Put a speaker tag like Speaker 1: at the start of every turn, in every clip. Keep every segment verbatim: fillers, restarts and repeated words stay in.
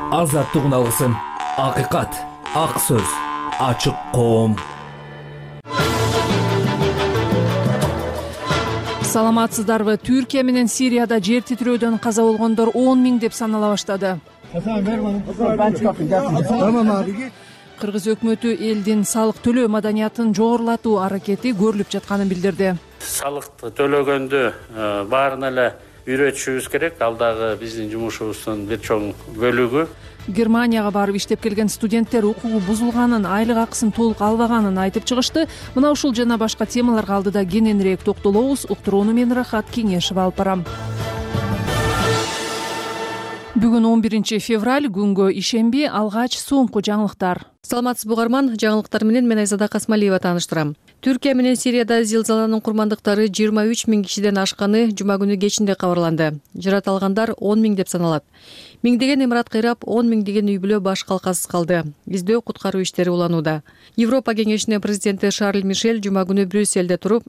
Speaker 1: Азаттыгын алгысың. Акыйкат, ак сөз, ачык коом.
Speaker 2: Саламатсыздарбы? Түркия менен Сирияда жер титирөөдөн каза болгондор он миң деп санала баштады. Кыргыз өкмөтү элдин салык төлөө маданиятын жогорулатуу аракети көрүлүп жатканын билдирди.
Speaker 3: Салыкты төлөгөндө баарын эле үйрөтүшүбүз керек. Ал дагы биздин жумушубуздун бир чоң бөлүгү.
Speaker 2: Германияга барып иштеп келген студенттер укугу бузулганын, айлык акысын толук албаганын айтып чыгышты. Мына ушул жана башка темаларга алдыда кененирээк токтолобуз. Уктурууну мен Рахат Кеңешев алып барам. Бүгүн он биринчи февраль, күнгө ишемби, алгач соңку жаңылыктар.
Speaker 4: Саламатсызбы угарман, жаңылыктар менен мен Айзада Касмалиева тааныштырам. Түркия менен Сирияда зилзаланын курмандыктары жыйырма үч миң кишиден ашканы жума күнү кечинде кабарланды. Жараталгандар он миң деп саналат. Миңдеген имарат кыйрап, он миңдеген үй бүлө баш калкасыз калды. Издөө куткаруу иштери уланууда. Европа кеңешинин президенти Шарль Мишель жума күнү Брюсселде туруп,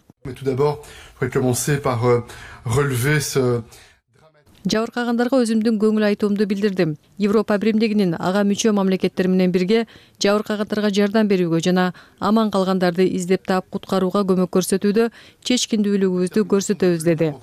Speaker 4: жабыркагандарга өзүмдүн көңүл айтуумду билдирдим. Европа биримдигинин ага мүчө мамлекеттер менен бирге жабыркагандарга жардам берүүгө жана аман калгандарды издеп таап куткарууга көмөк көрсөтүүдө чечкиндүүлүгүбүздү көрсөтөбүз деди.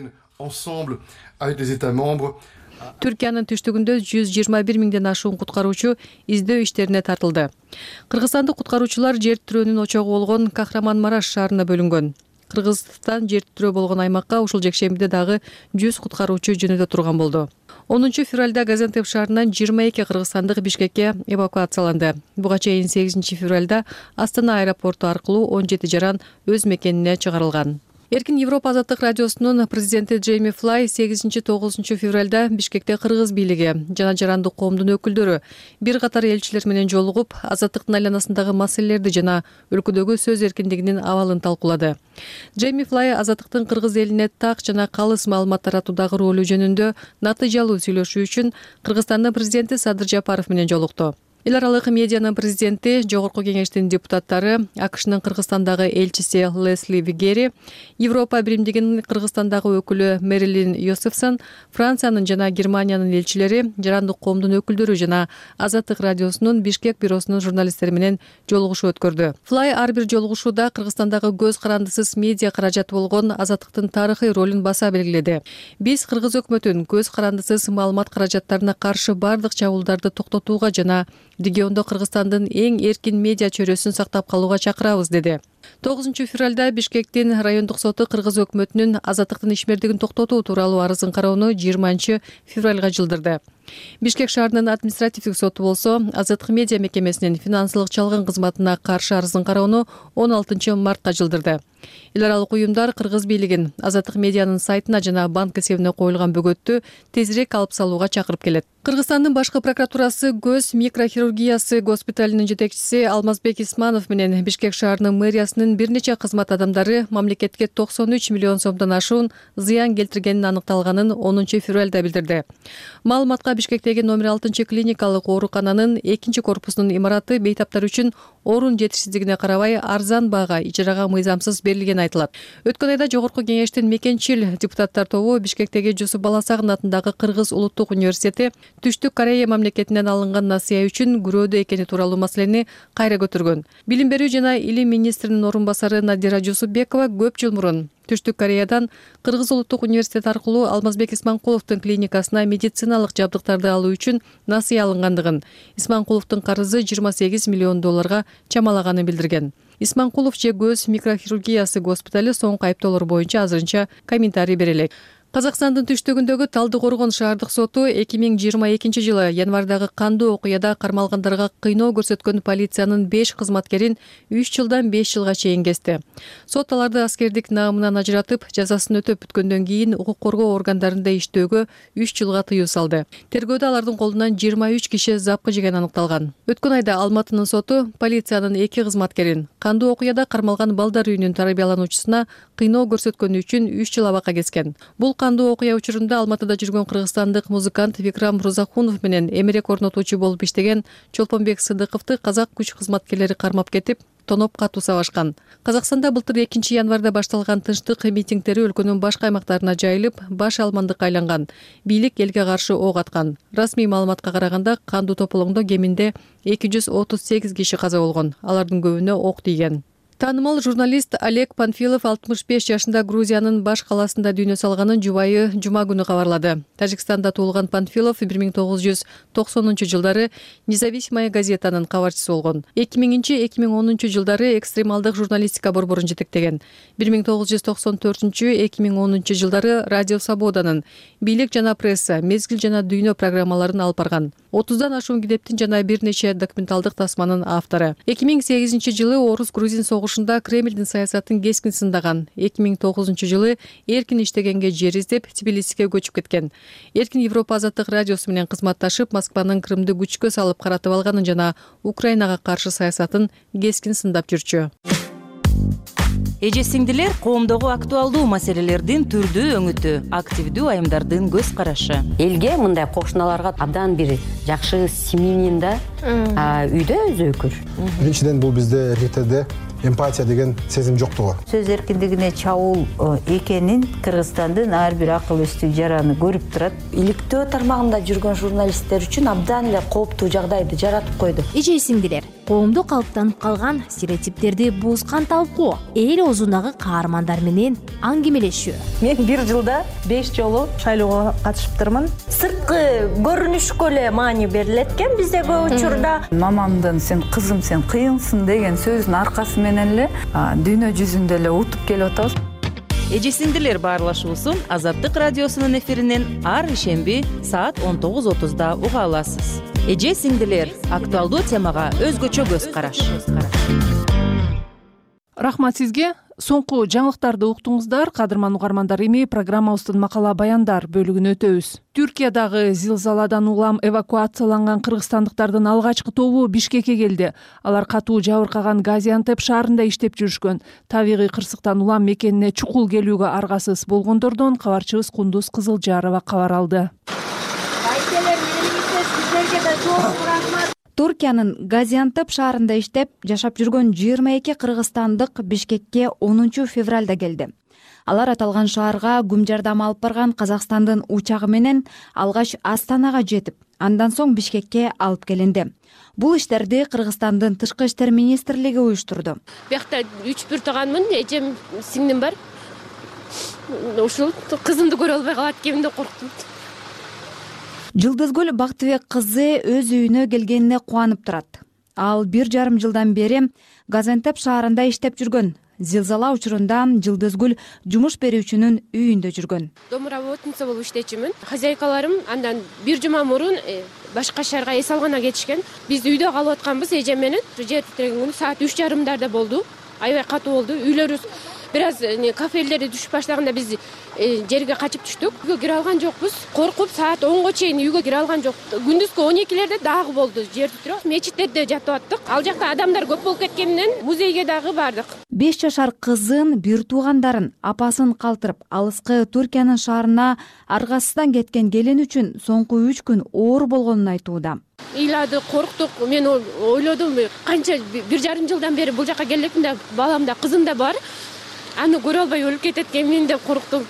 Speaker 4: Түркиянын түштүгүндө жүз жыйырма бир миңден ашуун куткаруучу издөө иштерине тартылды. Кыргызстандык куткаруучулар жер тирөөнүн очогу болгон Кахраман-Мараш шаарына бөлүнгөн. Кыргызстан жер тирөө болгон аймакка ушул жекшембиде дагы жүз куткаруучу жөнөтө турган болду. онунчу февралда Газантеп шаарынан жыйырма эки кыргызстандык Бишкекке эвакуацияланды. Буга чейин сегизинчи февралда Астана аэропорту аркылуу он жети жаран өз мекенине чыгарылган. Эркин Европа азаттык радиосунун президенти Джейми Флай сегизинчи тогузунчу февралда Бишкекте кыргыз бийлиги жана жарандык коомдун өкүлдөрү бир катар элчилер менен жолугуп, азаттыктын айланасындагы маселелерди жана өлкөдөгү сөз эркиндигинин абалын талкуулады. Джейми Флай азаттыктын кыргыз элине так жана калыс маалымат таратуудагы ролу жөнүндө натыйжалуу сүйлөшүү үчүн Кыргызстандын президенти Садыр Жапаров менен жолукту. Эл аралык медианын президенти, Жогорку кеңештин депутаттары, АКШнын Кыргызстандагы элчиси Лесли Вигери, Европа биримдигинин Кыргызстандагы өкүлү Мэрилин Йосефсон, Франциянын жана Германиянын элчилери, жарандык коомдун өкүлдөрү жана Азаттык радиосунун Бишкек бюросунун журналисттери менен жолугушуу өткөрдү. Флай ар бир жолугушууда Кыргызстандагы көз карандысыз медиа каражаты болгон Азаттыктын тарыхый ролун баса белгиледи. Биз Кыргыз өкмөтүн көз карандысыз маалымат каражаттарына каршы бардык чабуулдарды токтотууга жана региондо Кыргызстандын эң эркин медиа чөйрөсүн сактап калууга чакырабыз деди. тогузунчу февралда Бишкектин райондук соту Кыргыз өкмөтүнүн азаттыктын ишмердигин токтотуу тууралуу арызын кароону жыйырманчы февралга жылдырды. Бишкек шаарынын административдик соту болсо азаттык медиа мекемесинин финансылык чалгын кызматына каршы арызын кароону он алтынчы мартка жылдырды. Эл аралык уюмдар Кыргыз бийлигин азаттык медианын сайтына жана банк эсебине коюлган бөгөттү тезирээк алып салууга чакырып келет. Кыргызстандын башкы прокуратурасы көз микрохирургиясы госпиталынын жетекчиси Алмазбек Исманов менен Бишкек шаарынын мэриясынын бир нече кызмат адамдары мамлекетке токсон үч миллион сомдон ашуун зыян келтиргенин аныкталганын онунчу февралда билдирди. Маалыматка Бишкектеги номер алтынчы клиникалык оорукананын экинчи корпусунун имараты бейтаптар үчүн орун жетишсиздигине карабай арзан баага ижарага мыйзамсыз берилгени айтылат. Өткөн айда Жогорку кеңештин мекенчил депутаттар тобу Бишкектеги Жусуп Баласагын атындагы Кыргыз улуттук университети Түштүк Корея мамлекетинен алынган насыя үчүн күрөөдө экени тууралуу маселени кайра көтөргөн. Билим берүү жана илим министринин орун басары Надира Жусупбекова көп жыл мурун Түштүк Кореядан Кыргыз улуттук университет аркылуу Алмазбек Исманкуловдун клиникасына медициналык жабдыктарды алуу үчүн насыя алынгандыгын, Исманкуловдун карызы жыйырма сегиз миллион долларга чамалаганын билдирген. Исманкулов же көз микрохирургиясы госпитали соңку айыптоолор боюнча азырынча комментарий бере элек. Казакстандын түштүгүндөгү Талдыкоргон шаардык соту эки миң жыйырма экинчи жылы январдагы кандуу окуяда кармалгандарга кыйноо көрсөткөн полициянын беш кызматкерин үч жылдан беш жылга чейин кести. Сот аларды аскердик наамынан ажыратып, жазасын өтөп бүткөндөн кийин укук коргоо органдарында иштөөгө үч жылга тыюу салды. Тергөөдө алардын колунан жыйырма үч киши запкы жеген аныкталган. Өткөн айда Алматынын соту полициянын эки кызматкерин кандуу окуяда кармалган балдар үйүнүн тарбиялануучусуна кыйноо көрсөткөнү үчүн үч жыл абакка кескен. Бул кандуу окуя учурунда Алматыда жүргөн кыргызстандык музыкант Викрам Рузахунов менен эмерек орнотуучу болуп иштеген Чолпонбек Сыдыковду казак күч кызматкерлери кармап кетип, тоноп катуу сабашкан. Казакстанда былтыр экинчи январда башталган тынчтык митингдери өлкөнүн башка аймактарына жайылып, баш алмандыкка айланган. Бийлик элге каршы ок аткан. Расмий маалыматка караганда, кандуу тополоңдо кеминде эки жүз отуз сегиз киши каза болгон. Алардын көбүнө ок тийген. Таанымал журналист Олег Панфилов алтымыш беш жашында Грузиянын баш каласында дүйнө салганын жубайы жума күнү кабарлады. Тажикстанда туулган Панфилов бир миң тогуз жүз токсонунчу жылдары Независимая газетанын кабарчысы болгон. эки миңинчи — эки миң онунчу жылдары экстремалдык журналистика борборун жетектеген. бир миң тогуз жүз токсон төртүнчү — эки миң онунчу жылдары Радио Свободанын Бийлик жана пресса, Мезгил жана Дүйнө программаларын алып барган. отуздан ашуун китептин жана бир нече документалдык тасманын автору. эки миң сегизинчи жылы Орус-Грузин согушунда Кремлдин саясатын кескин сындаган. эки миң тогузунчу жылы эркин иштегенге жер издеп Тбилисиге көчүп кеткен. Эркин Европа азаттык радиосу менен кызматташып, Москванын Крымды күчкө салып каратып алганын жана Украинага каршы саясатын кескин сындап жүрчү.
Speaker 5: Эже сиңдилер, коомдогу актуалдуу маселелердин түрдүү өңүтү, активдүү айымдардын көз карашы.
Speaker 6: Элге мындай кошуналарга абдан бир жакшы семьянин да үйдө өзөкүр.
Speaker 7: Биринчиден бул бизде эркектерде эмпатия деген сезим жоктугу.
Speaker 8: Сөз эркиндигине чабуул экенин Кыргызстандын ар бир акыл эстүү жараны көрүп турат.
Speaker 9: Иликтөө тармагында жүргөн журналисттер үчүн абдан эле кооптуу жагдайды жаратып койду.
Speaker 10: Эже сиңдилер, коомдо калыптанып калган стереотиптерди бузган талкуу, эл оозундагы каармандар менен аңгемелешүү.
Speaker 9: Мен бир жылда беш жолу шайлоого катышыптырмын. Сырткы көрүнүшкө эле маани берилет экен бизде көп учурда.
Speaker 8: Мамамдын сен кызым сен кыйынсың деген сөзүнүн аркасы менен эле дүйнө жүзүндө эле утуп келип атабыз.
Speaker 5: Эже сиңдилер баарлашуусун Азаттык радиосунун эфиринен ар ишемби саат он тогуз отузда уга аласыз. Эже сиңдилер, актуалдуу темага өзгөчө көз караш.
Speaker 2: Рахмат сизге. Соңку жаңылыктарды уктуңуздар. Кадырман угармандар, эми программабыздын макала баяндар бөлүгүнө өтөбүз. Түркиядагы зилзаладан улам эвакуацияланган кыргызстандыктардын алгачкы тобу Бишкекке келди. Алар катуу жабыркаган Газиантеп шаарында иштеп жүрүшкөн. Табигый кырсыктан улам мекенине чукул келүүгө аргасыз болгондордон кабарчыбыз Кундуз Кызылжарова кабар алды.
Speaker 11: Туркиянын Газиантеп шаарында иштеп жашап жүргөн жыйырма эки кыргызстандык Бишкекке онунчу февралда келди. Алар аталган шаарга күм жардам алып барган Казакстандын учагы менен алгач Астанага жетип, андан соң Бишкекке алып келинди. Бул иштерди Кыргызстандын Тышкы иштер министрлиги уюштурду.
Speaker 12: Биякта үч бир тууганмын, эжем, сиңдим бар. Ушул кызымды көрө албай калат экенмин деп корктум.
Speaker 11: Жылдызгүл Бактыбек кызы өз үйүнө келгенине кубанып турат. Ал бир жарым жылдан бери Газиантеп шаарында иштеп жүргөн. Зилзала учурунда Жылдызгүл жумуш берүүчүнүн үйүндө жүргөн.
Speaker 12: Домработница болуп иштечүмүн. Хозяйкаларым андан бир жума мурун башка шаарга эс алгана кетишкен. Биз үйдө калып атканбыз эжем менен. Жер титиреген күнү саат үч жарымдарда болду. Аябай катуу болду. Үйлөрүбүз бир аз кафелери түшүп баштаганда биз жерге качып түштүк. Үйгө кире алган жокпуз. Коркуп саат онго чейин үйгө кире алган жок. Күндүзгү он экилерде дагы болду. Жер титиреп, мечиттерде жатып аттык. Ал жакта адамдар көп болуп кеткенинен музейге дагы бардык.
Speaker 11: беш жашар кызын, бир туугандарын, апасын калтырып, алыскы Түркиянын шаарына аргасыздан кеткен келин үчүн соңку үч күн оор болгонун айтууда.
Speaker 12: Ыйлады, корктук. Мен ойлодум, канча бир жарым жылдан бери бул жака келепмин да, балам да, кызым да бар. Аны көрө албай өлүп кетет экенмин деп корктум.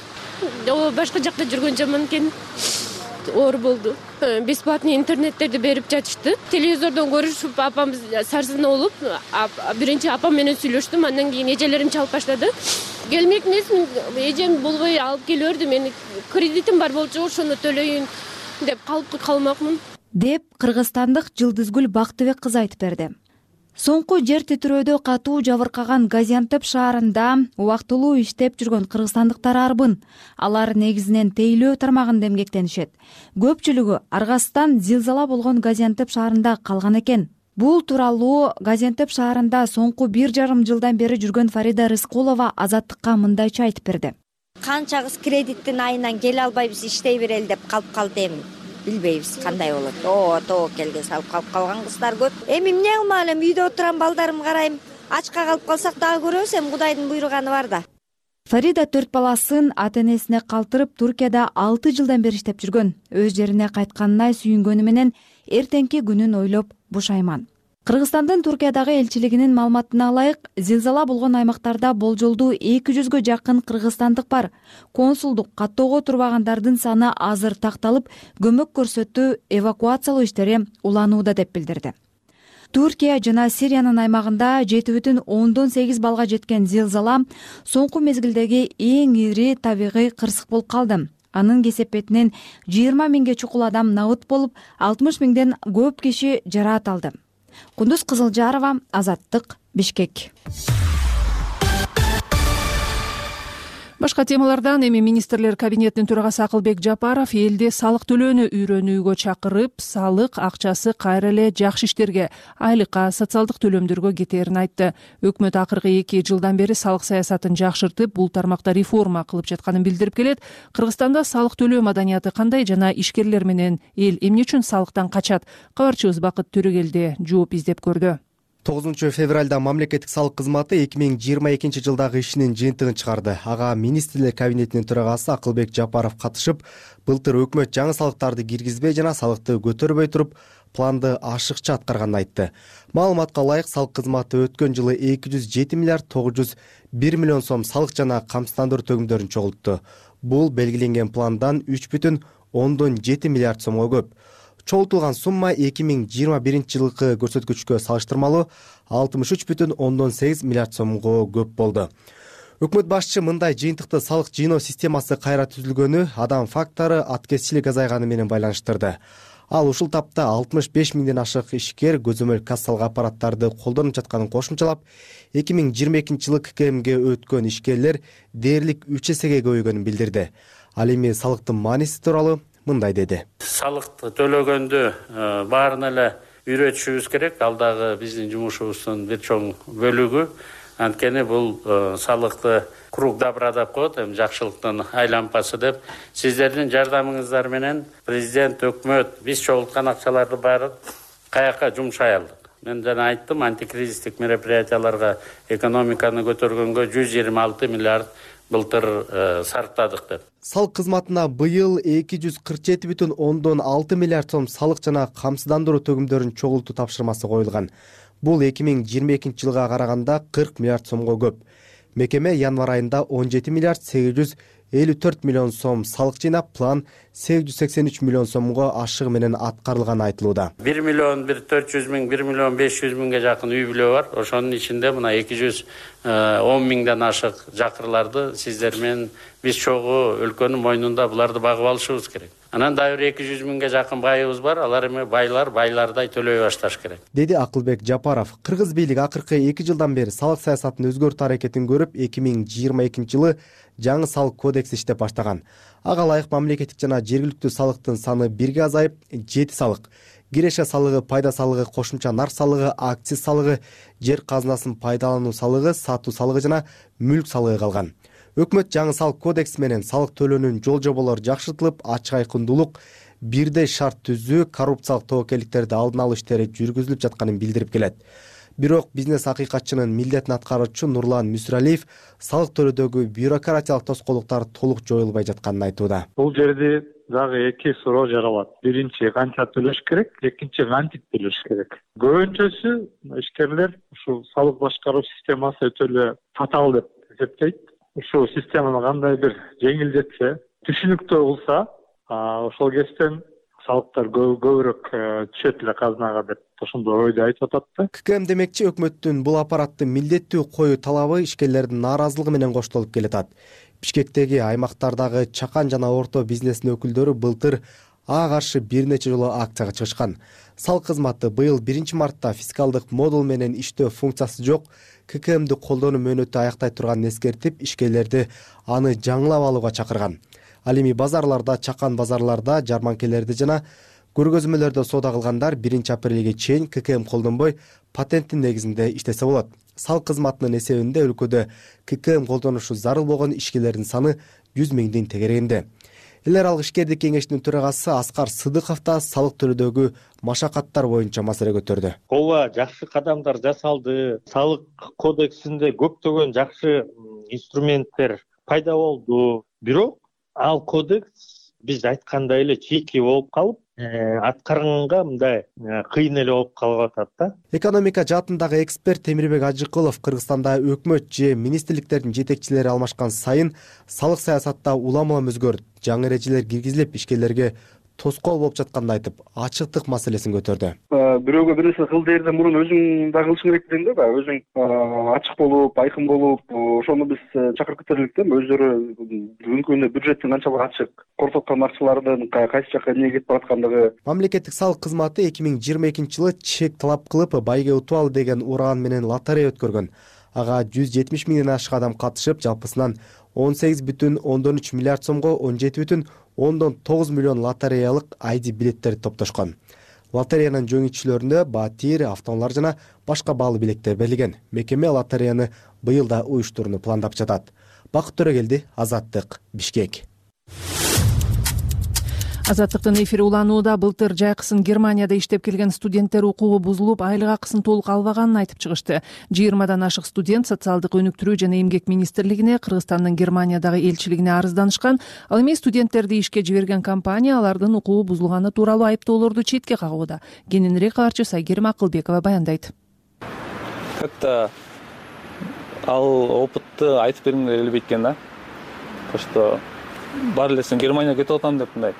Speaker 12: Башка жакта жүргөн жаман экен. Оор болду. Бесплатный интернеттерди берип жатышты. Телевизордон көрүшүп, апамыз сарсына болуп, биринчи апам менен сүйлөштүм, андан кийин эжелерим чалып баштады. Келмек эмесмин, эжем болбой алып келиверди, менин кредитим бар болчу, ошону төлөйүн деп калып калмакмын.
Speaker 11: Деп кыргызстандык Жылдызгүл Бактыбек кызы айтып берди. Соңку жер титирөөдө катуу жабыркаган Газиантеп шаарында убактылуу иштеп жүргөн кыргызстандыктар арбын. Алар негизинен тейлөө тармагында эмгектенишет. Көпчүлүгү аргасыздан зилзала болгон Газиантеп шаарында калган экен. Бул тууралуу Газиантеп шаарында соңку бир жарым жылдан бери жүргөн Фарида Рыскулова Азаттыкка мындайча айтып берди.
Speaker 13: Канчагыс кредиттин айынан келе албайбыз, иштей берели деп калып калды эми. Билбейбиз кандай болот. О, тоо келге салып калып калган кыздар көп. Эми эмне кылмак элем, үйдө отурам, балдарымды карайм. Ачка калып калсак дагы көрөбүз, эми Кудайдын буйруганы бар да.
Speaker 11: Фарида төрт баласын ата-энесине калтырып Түркияда алты жылдан бери иштеп жүргөн. Өз жерине кайтканына сүйүнгөнү менен эртеңки күнүн ойлоп бушайман. Кыргызстандын Туркиядагы элчилигинин маалыматына ылайык, зилзала болгон аймактарда болжолдуу эки жүзгө жакын кыргызстандык бар. Консулдук каттоого турбагандардын саны азыр такталып, көмөк көрсөтүү, эвакуациялоо иштери уланууда деп билдирди. Түркия жана Сириянын аймагында жети бүтүн ондон сегиз балга жеткен зилзала соңку мезгилдеги эң ири табигый кырсык болуп калды. Анын кесепетинен жыйырма миңге чукул адам набыт болуп, алтымыш миңден көп киши жараат алды. Кундуз Кызылжарова, Азаттык, Бишкек.
Speaker 2: Башка темалардан эми министрлер кабинетинин төрагасы Акылбек Жапаров элде салык төлөөнү үйрөнүүгө чакырып, салык акчасы кайра эле жакшы иштерге, айлыкка, социалдык төлөмдөргө кетерин айтты. Өкмөт акыркы эки жылдан бери салык саясатын жакшыртып, бул тармакта реформа кылып жатканын билдирип келет. Кыргызстанда салык төлөө маданияты кандай жана ишкерлер менен эл эмне үчүн салыктан качат? Кабарчыбыз Бакыт Төрөгелди жооп издеп көрдү.
Speaker 14: тогузунчу февралда мамлекеттик салык кызматы эки миң жыйырма экинчи жылдагы ишинин жыйынтыгын чыгарды. Ага министрлер кабинетинин төрагасы Акылбек Жапаров катышып, былтыр өкмөт жаңы салыктарды киргизбей жана салыкты көтөрбөй туруп, планды ашыкча аткарганын айтты. Маалыматка ылайык, салык кызматы өткөн жылы эки жүз жети миллиард тогуз жүз бир миллион сом салык жана камсыздандыруу төгүмдөрүн чогултту. Бул белгиленген пландан үч бүтүн ондон жети миллиард сомго көп. Чогултулган сумма эки миң жыйырма биринчи жылкы көрсөткүчкө салыштырмалуу алтымыш үч бүтүн ондон сегиз миллиард сомго көп болду. Өкмөт башчы мындай жыйынтыкты салык жыйноо системасы кайра түзүлгөнү адам фактору аткезчилик азайганы менен байланыштырды. Ал ушул тапта алтымыш беш миңден ашык ишкер көзөмөл кассалык аппараттарды колдонуп жатканын кошумчалап, эки миң жыйырма экинчи жылы ККМге өткөн ишкерлер дээрлик үч эсеге көбөйгөнүн билдирди. Ал эми салыктын мааниси тууралуу мындай деди.
Speaker 3: Салыкты төлөгөндү баарын эле үйрөтүшүбүз керек. Ал дагы биздин жумушубуздун бир чоң бөлүгү. Анткени бул салыкты круг добра деп коет, эми жакшылыктын айлампасы деп. Сиздердин жардамыңыздар менен президент, өкмөт биз чогулткан акчаларды баары каяка жумшай алдык. Мен жана айттым, антикризистик мероприятияларга экономиканы көтөргөнгө жүз жыйырма алты миллиард былтыр сарптадык деп.
Speaker 14: Салык кызматына быйыл эки жүз кырк жети бүтүн ондон алты миллиард сом салык жана камсыздандыруу төгүмдөрүн чогултуу тапшырмасы коюлган. Бул эки миң жыйырма экинчи жылга караганда кырк миллиард сомго көп. Мекеме январь айында он жети миллиард сегиз жүз элүү төрт миллион сом салык жыйнап, план сегиз жүз сексен үч миллион сомго ашыгы менен аткарылганы айтылууда.
Speaker 3: бир миллион төрт жүз миң, бир миллион беш жүз миңге жакын үй бүлө бар. Ошонун ичинде мына эки жүз он миңден ашык жакырларды сиздер менен биз чогуу өлкөнүн мойнунда буларды багып алышыбыз керек. Анан дагы бир эки жүз миңге жакын байыбыз бар. Алар эми байлар байлардай төлөй башташ керек,
Speaker 14: деди Акылбек Жапаров. Кыргыз бийлиги акыркы эки жылдан бери салык саясатын өзгөртүү аракетин көрүп, эки миң жыйырма экинчи жылы жаңы салык кодекс иштеп баштаган. Ага ылайык мамлекеттик жана жергиликтүү салыктын саны бирге азайып, жети салык: киреше салыгы, пайда салыгы, кошумча нар салыгы, акциз салыгы, жер казынасын пайдалануу салыгы, сатуу салыгы жана мүлк салыгы калган. Өкмөт жаңы салык кодекс менен салык төлөөнүн жол жоболору жакшыртылып, ачык айкындуулук, бирдей шарт түзүү, коррупциялык тобокелдиктерди алдын алуу иштери жүргүзүлүп жатканын билдирип келет. Бирок бизнес акыйкатчынын милдетин аткаруучу Нурлан Мүсүралиев салык төлөөдөгү бюрократиялык тоскоолдуктар толук жоюлбай жатканын айтууда.
Speaker 15: Бул жерде дагы эки суроо жаралат. Биринчи, канча төлөш керек, экинчи, кантип төлөш керек. Көбүнчөсү ишкерлер ушул салык башкаруу системасы өтө эле татаал деп эсептейт. Ушул системаны кандай бир жеңилдетсе, түшүнүктүү кылса, ошол кесиптен салыктар көбүрөөк түшөт эле казынага деп ошондой ойду айтып атат да.
Speaker 14: ККМ демекчи, өкмөттүн бул аппаратты милдеттүү коюу талабы ишкерлердин нааразылыгы менен коштолуп келатат. Бишкектеги аймактардагы чакан жана орто бизнестин өкүлдөрү былтыр ага каршы бир нече жолу акцияга чыгышкан. Салык кызматы быйыл биринчи мартта фискалдык модул менен иштөө функциясы жок ККМди колдонуу мөөнөтү аяктай турганын эскертип, ишкерлерди аны жаңылап алууга чакырган. Ал эми базарларда, чакан базарларда, жарманкелерде жана көргөзмөлөрдө соода кылгандар биринчи апрелге чейин ККМ колдонбой патенттин негизинде иштесе болот. Салык кызматынын эсебинде өлкөдө ККМ колдонушу зарыл болгон ишкерлердин саны жүз миңдин тегерегинде. Эл аралык ишкердик кеңешинин төрагасы Аскар Сыдыков да салык төлөөдөгү машакаттар боюнча маселе көтөрдү.
Speaker 16: Ооба, жакшы кадамдар жасалды. Салык кодексинде көптөгөн жакшы инструменттер пайда болду. Бирок ал кодекс биз айткандай эле чийки болуп калып, аткарганга мындай кыйын эле болуп калып атат да.
Speaker 14: Экономика жаатындагы эксперт Темирбек Ажыкулов Кыргызстанда өкмөт же министрликтердин жетекчилери алмашкан сайын салык саясатта улам-улам өзгөрүп, жаңы эрежелер киргизилип, ишкерлерге тоскоол болуп жатканын айтып, ачыктык маселесин көтөрдү.
Speaker 17: Бирөөгө бир нерсе кыл дээрден мурун өзүң да кылышың керек дейм да, баягы өзүң ачык болуп, айкын болуп, ошону биз чакырып кетерлик да. Өздөрү бүгүнкү күндө бюджеттин канчалык ачык, кортоткон акчалардын кайсы жакка эмне кетип бараткандыгы.
Speaker 14: Мамлекеттик салык кызматы эки миң жыйырма экинчи жылы чек талап кылып, байге утуп ал деген уран менен лотерея өткөргөн. Ага жүз жетимиш миңден ашык адам катышып, жалпысынан он сегиз бүтүн ондон үч миллиард сомго он жети бүтүн ондон тогуз миллион лотереялык айди билеттерди топтошкон. Лотереянын жеңүүчүлөрүнө батир, автоунаалар жана башка баалуу билеттер берилген. Мекеме лотереяны быйыл да уюштурууну пландап жатат. Бакыт Төрөгелди, Азаттык, Бишкек.
Speaker 2: Азаттыктын эфири уланууда. Былтыр жайкысын Германияда иштеп келген студенттер укугу бузулуп, айлык акысын толук албаганын айтып чыгышты. жыйырмадан ашык студент социалдык өнүктүрүү жана эмгек министрлигине, Кыргызстандын Германиядагы элчилигине арызданышкан. Ал эми студенттерди ишке жиберген компания алардын укугу бузулганы тууралуу айыптоолорду четке кагууда. Кененирээк кабарчы Сайгерим Акылбекова баяндайт.
Speaker 18: Как-то ал опытты айтып бергимге келбейт экен да. То что бар эле сен Германияга кетип атам деп мындай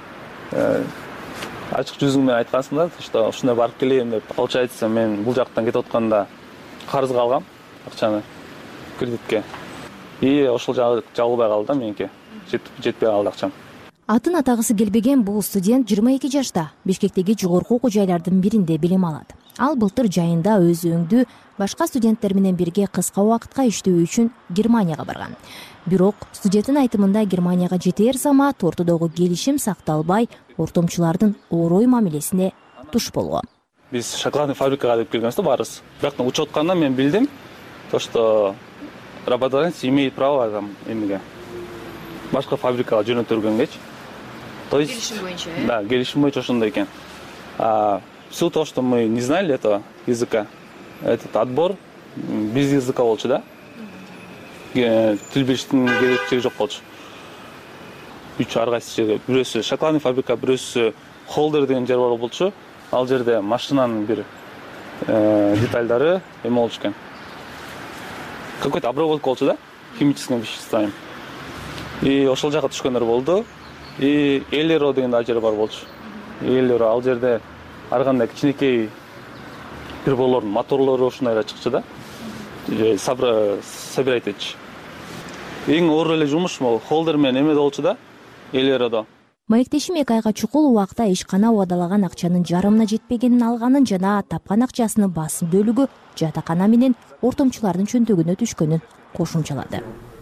Speaker 18: ачык жүзүң менен айткансың да, что ушундай барып келейин деп. Получается, мен бул жактан кетип атканда карызга алгам акчаны кредитке. И ошол жабылбай калды да меники. Жетпей калды акчам.
Speaker 10: Атын атагысы келбеген бул студент жыйырма эки жашта Бишкектеги жогорку окуу жайлардын биринде билим алат. Ал былтыр жайында өз өңдүү башка студенттер менен бирге кыска убакытка иштөө үчүн Германияга барган. Бирок студенттин айтымында Германияга жетер замат ортодогу келишим сакталбай, ортомчулардын орой мамилесине туш болгон.
Speaker 18: Биз шоколадный фабрикага деп келгенбиз да барыбыз. Бирок учуп атканда мен билдим, то что работодатель имеет право там эмеге башка фабрикага жөнөтүлгөнгечи. То есть келишим боюнча, э? Да, келишим боюнча ошондой экен. А все то, что мы не знали этого языка, этот отбор без языка болчу да. Тил билиштин кереги жок болчу. Үч ар кайсы жерге, бирөөсү шоколадный фабрика, бирөөсү холдер деген жер бар болчу. Ал жерде машинанын бир детальдары эме болчу экен. Какой-то обработка болчу да, химическими веществами. И ошол жака түшкөндөр болду. И Элеро деген да жер бар болчу. Элеро ал жерде ар кандай кичинекей приборлордун моторлору ушундай чыкчу да. Собирать этчи. Эң оор эле жумуш могу холдер менен эме болчу да, Элеrodо.
Speaker 10: Маектешим эки айга чукул убакта ишкана убадалаган акчанын жарымына жетпегенин алганын жана тапкан акчасынын басым бөлүгү жатакана менен ортомчулардын чөнтөгүнө түшкөнүн кошумчалады.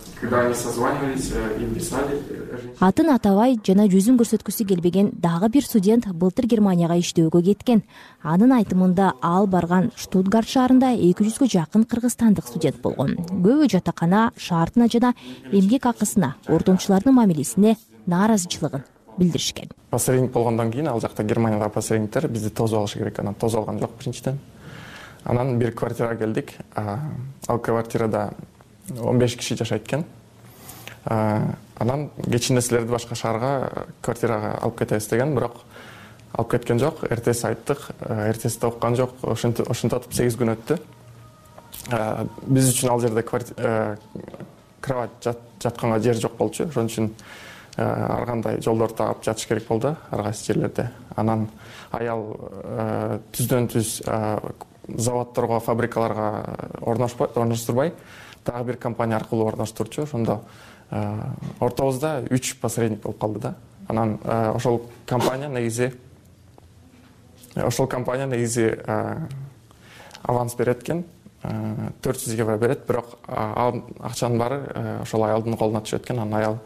Speaker 10: Атын атабай жана жүзүн көрсөткүсү келбеген дагы бир студент былтыр Германияга иштөөгө кеткен. Анын айтымында ал барган Штутгарт шаарында эки жүзгө жакын кыргызстандык студент болгон. Көбү жатакана шартына жана эмгек акысына, ортомчулардын мамилесине нааразычылыгын билдиришкен.
Speaker 19: Посредник болгондон кийин ал жакта Германиядагы посредниктер бизди тосуп алышы керек. Анан тосуп алган жок биринчиден. Анан бир квартирага келдик. Ал квартирада он беш киши жашайт экен. Анан кечинде силерди башка шаарга квартирага алып кетебиз деген, бирок алып кеткен жок. Эртеси айттык, эртеси да уккан жок. Ошентип сегиз күн өттү. Биз үчүн ал жерде кровать жатканга жер жок болчу. Ошон үчүн ар кандай жолдорду таап жатыш керек болду ар кайсы жерлерде. Анан аял түздөн түз заводдорго, фабрикаларга орноштурбай, дагы бир компания аркылуу орноштурчу. Ошондо ортобузда үч посредник болуп калды да. Анан ошол компания негизи ошол компания негизи аванс берет экен, төрт жүз евро берет, бирок ал акчанын баары ошол аялдын колуна түшөт экен. Анан аял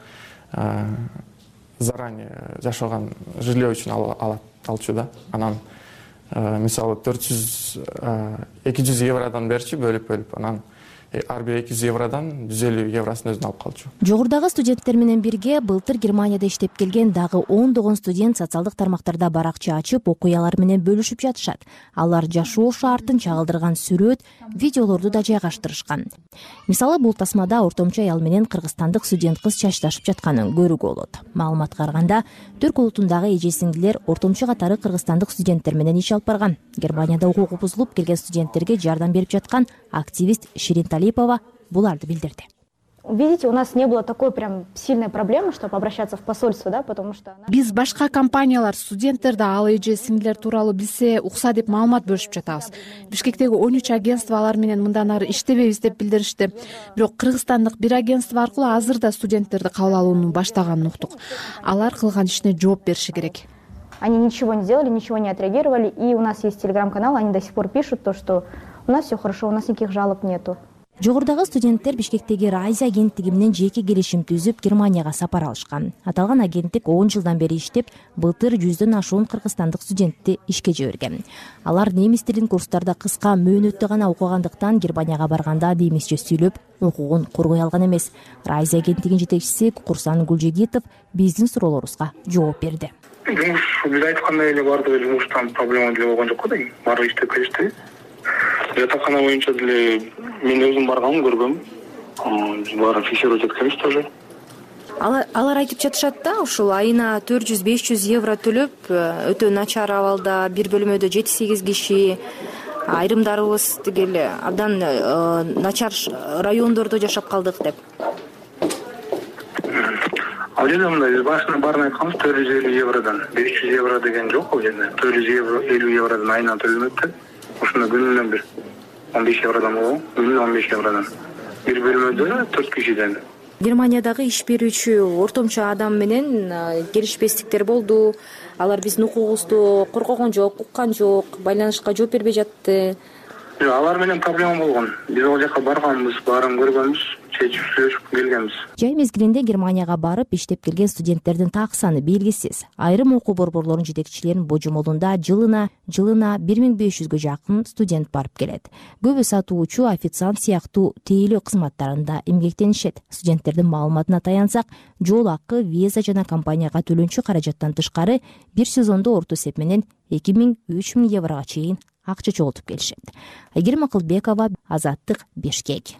Speaker 19: заранее жашаган жилье үчүн алат алчу да. Анан мисалы төрт жүз эки жүз евродан берчи бөлүп бөлүп, анан ар бир эки жүз евродон жүз элүү евросун өзүнө алып калчу.
Speaker 10: Жогорудагы студенттер менен бирге былтыр Германияда иштеп келген дагы ондогон студент социалдык тармактарда баракча ачып окуялар менен бөлүшүп жатышат. Алар жашоо шартын чагылдырган сүрөт, видеолорду да жайгаштырышкан. Мисалы, бул тасмада ортомчу аял менен кыргызстандык студент кыз чачташып жатканын көрүүгө болот. Маалыматка караганда, Түрк улутундагы эже-сиңдилер ортомчу катары кыргызстандык студенттер менен иш алып барган. Германияда укугу бузулуп келген студенттерге жардам берип жаткан активист Ширин Талипова буларды билдирди.
Speaker 20: Видите, у нас не было такой прям сильной проблемы, чтобы обращаться в посольство, да, потому что...
Speaker 2: Биз башка компаниялар студенттерди ал эже-сиңдилер тууралуу билсе, укса деп маалымат бөлүшүп жатабыз. Бишкектеги он үч агентство алар менен мындан ары иштебейбиз деп билдиришти. Бирок кыргызстандык бир агентство аркылуу азыр да студенттерди кабыл алууну баштаганын уктук. Алар кылган ишине жооп бериши керек.
Speaker 20: Они ничего не сделали, ничего не отреагировали, и у нас есть телеграм-канал, они до сих пор пишут то, что у нас все хорошо, у нас никаких жалоб нету.
Speaker 10: Жогорудагы студенттер Бишкектеги Райза агенттиги менен жеке келишим түзүп Германияга сапар алышкан. Аталган агенттик он жылдан бери иштеп, былтыр жүздөн ашуун кыргызстандык студентти ишке жиберген. Алар немис тилин курстарда кыска мөөнөттө гана окугандыктан Германияга барганда немисче сүйлөп, укугун коргой алган эмес. Райза агенттигинин жетекчиси Курсан Гулжегитов биздин суроолорубузга жооп берди.
Speaker 21: Жумуш биз айткандай эле бардыгы жумуштан проблема деле болгон жок го да. Барып иштеп келишти. Жатакана боюнча деле мен өзүм баргам, көргөм. Баары текшерип жатканбыз тоже.
Speaker 22: Алар айтып жатышат да, ушул айына төрт жүз беш жүз евро төлөп, өтө начар абалда бир бөлмөдө жети сегиз киши, айрымдарыбыз тигил абдан начар райондордо жашап калдык деп.
Speaker 21: Ал жерде мындай, биз башына баарын айтканбыз, төрт жүз элүү евродон беш жүз евро деген жок ал жерде. төрт жүз элүү евродон айынан төлөнөт да. Ушуна күнүнөн бир он беш евродон болобу? Күнүнөн он беш евродон. Бир бөлмөдө төрт кишиден.
Speaker 22: Германиядагы иш берүүчү ортомчу адам менен келишпестиктер болду. Алар биздин укугубузду коргогон жок, уккан жок, байланышка жооп бербей жатты.
Speaker 21: Алар менен проблема болгон. Биз ал жака барганбыз, баарын көргөнбүз, чечип сүйлөшүп келгенбиз.
Speaker 10: Жай мезгилинде Германияга барып иштеп келген студенттердин так саны белгисиз. Айрым окуу борборлорунун жетекчилеринин божомолунда жылына жылына бир миң беш жүзгө жакын студент барып келет. Көбү сатуучу, официант сыяктуу тейлөө кызматтарында эмгектенишет. Студенттердин маалыматына таянсак, жол акы, виза жана компанияга төлөнчү каражаттан тышкары бир сезондо орто эсеп менен эки миң үч миң еврога чейин акча чогултуп келишет. Айгерим Акылбекова, Азаттык, Бишкек.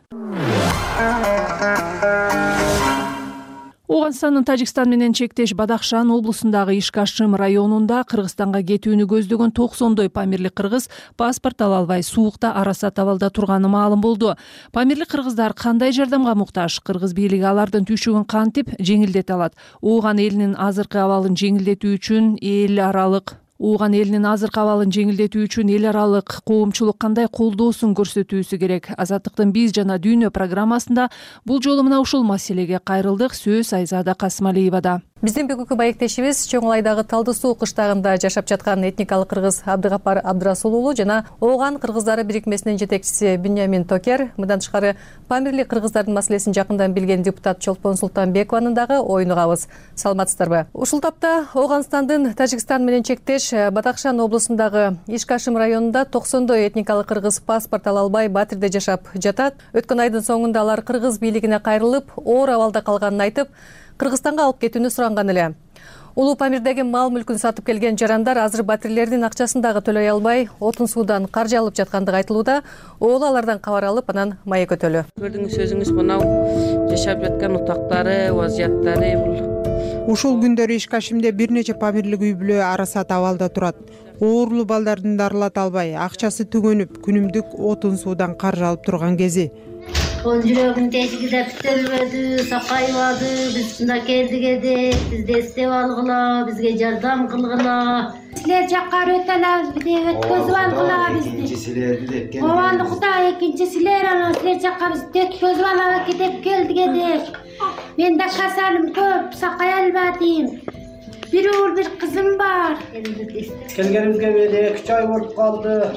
Speaker 2: Ооганстандын Тажикстан менен чектеш Бадахшан облусундагы Ишкашым районунда Кыргызстанга кетүүнү көздөгөн токсондой памирлик кыргыз паспорт ала албай суукта арасат абалда турганы маалым болду. Памирлик кыргыздар кандай жардамга муктаж? Кыргыз бийлиги алардын түйшүгүн кантип жеңилдете алат? Ооган элинин азыркы абалын жеңилдетүү үчүн эл аралык Ооган элинин азыркы абалын жеңилдетүү үчүн эл аралык коомчулук кандай колдоосун көрсөтүүсү керек? Азаттыктын биз жана дүйнө программасында бул жолу мына ушул маселеге кайрылдык. Сөз Айзада Касымалиевада.
Speaker 4: Биздин бүгүнкү маектешибиз Чоң Алайдагы Талды Суу кыштагында жашап жаткан этникалык кыргыз Абдыгапар Абдрасул уулу жана Ооган кыргыздары бирикмесинин жетекчиси Биньямин Токер. Мындан тышкары памирлик кыргыздардын маселесин жакындан билген депутат Чолпон Султанбекованын дагы оюн угабыз. Саламатсыздарбы? Ушул тапта Ооганстандын Тажикстан менен чектеш Бадахшан облусундагы Ишкашым районунда токсондой этникалык кыргыз паспорт ала албай Батирде жашап жатат. Өткөн айдын соңунда алар кыргыз бийлигине кайрылып, оор абалда калганын айтып, Кыргызстанга алып кетүүнү суранган эле. Улуу Памирдеги мал мүлкүн сатып келген жарандар азыр батирлердин акчасын дагы төлөй албай, отун суудан каржы алып жаткандыгы айтылууда. Оолу алардан кабар алып, анан маек өтөлү.
Speaker 23: Көрдүңүз өзүңүз мынау жашап жаткан утактары, вазияттары бул.
Speaker 24: Ушул күндөрү Ишкашимде бир нече памирлик үй бүлө арасат абалда турат. Оорлуу балдарын дарылата албай, акчасы түгөнүп, күнүмдүк отун суудан каржы алып турган кези.
Speaker 25: Он жүрөгүн тешиги деп бүтөлбөдү, сакайбады, биз мында келдик эдик, бизди эстеп алгыла, бизге жардам кылгыла. Силер жакка өтөлөбүз, бизди өткөзүп алгыла бизди. Экинчи силерди деп келдик. Ооба, Кудай, экинчи силер анан силер жакка бизди өткөзүп алалы деп келдик эдик. Менде касалым көп, сакай албадым. Бир уул, бир кызым бар.
Speaker 26: Келгенимизге менде эки үч ай болуп калды.